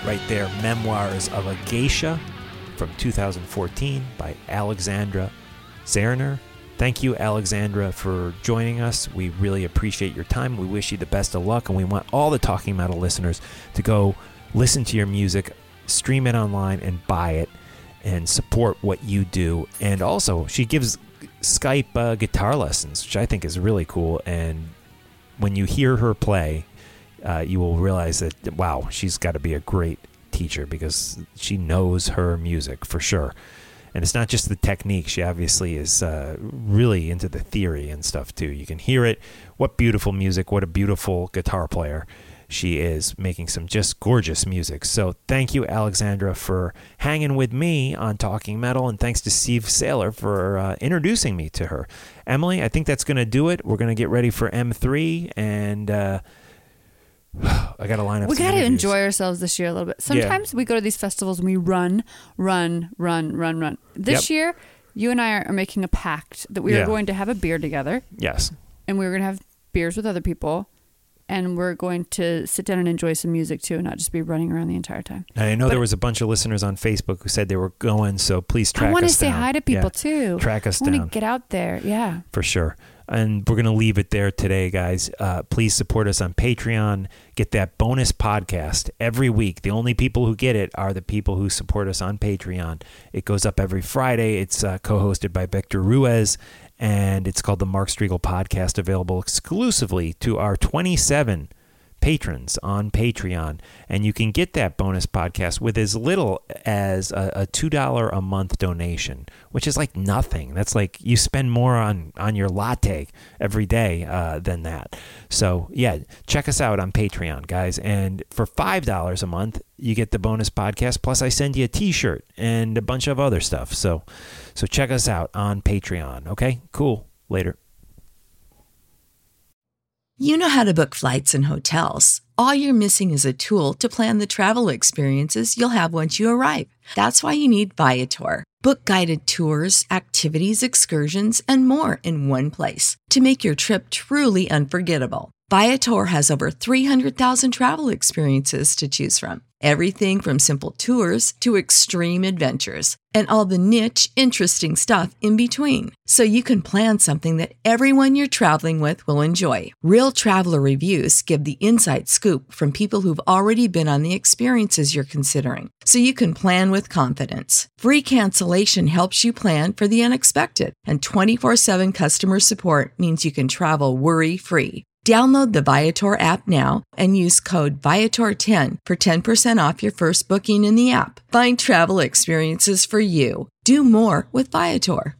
right there, Memoirs of a Geisha from two thousand fourteen by Alexandra Zerner. Thank you, Alexandra, for joining us. We really appreciate your time. We wish you the best of luck, and we want all the Talking Metal listeners to go listen to your music, stream it online, and buy it, and support what you do. And also, she gives Skype uh, guitar lessons, which I think is really cool. And when you hear her play, uh, you will realize that, wow, she's got to be a great teacher because she knows her music for sure. And it's not just the technique. She obviously is uh, really into the theory and stuff too. You can hear it. What beautiful music. What a beautiful guitar player she is, making some just gorgeous music. So thank you, Alexandra, for hanging with me on Talking Metal. And thanks to Steve Saylor for uh, introducing me to her. Emily, I think that's going to do it. We're going to get ready for M three. And uh, I got to line up We some got to interviews. enjoy ourselves this year a little bit. Sometimes we go to these festivals and we run, run, run, run, run. This Yep. year, you and I are, are making a pact that we Yeah. are going to have a beer together. Yes. And we're going to have beers with other people. And we're going to sit down and enjoy some music too, and not just be running around the entire time. I know But- there was a bunch of listeners on Facebook who said they were going, so please track I want to us say down. hi to people Yeah. too. Track us I want down. to get out there. Yeah. For sure. And we're going to leave it there today, guys. Uh, please support us on Patreon. Get that bonus podcast every week. The only people who get it are the people who support us on Patreon. It goes up every Friday. It's uh, co-hosted by Victor Ruiz, and it's called the Mark Striegel Podcast, available exclusively to our twenty-seven patrons on Patreon. And you can get that bonus podcast with as little as a, a two dollars a month donation, which is like nothing. That's like you spend more on, on your latte every day uh, than that. So yeah, check us out on Patreon, guys. And for five dollars a month, you get the bonus podcast. Plus I send you a t-shirt and a bunch of other stuff. So, so check us out on Patreon. Okay, cool. Later. You know how to book flights and hotels. All you're missing is a tool to plan the travel experiences you'll have once you arrive. That's why you need Viator. Book guided tours, activities, excursions, and more in one place to make your trip truly unforgettable. Viator has over three hundred thousand travel experiences to choose from. Everything from simple tours to extreme adventures and all the niche, interesting stuff in between. So you can plan something that everyone you're traveling with will enjoy. Real traveler reviews give the inside scoop from people who've already been on the experiences you're considering. So you can plan with confidence. Free cancellation helps you plan for the unexpected. And twenty-four seven customer support means you can travel worry-free. Download the Viator app now and use code Viator ten for ten percent off your first booking in the app. Find travel experiences for you. Do more with Viator.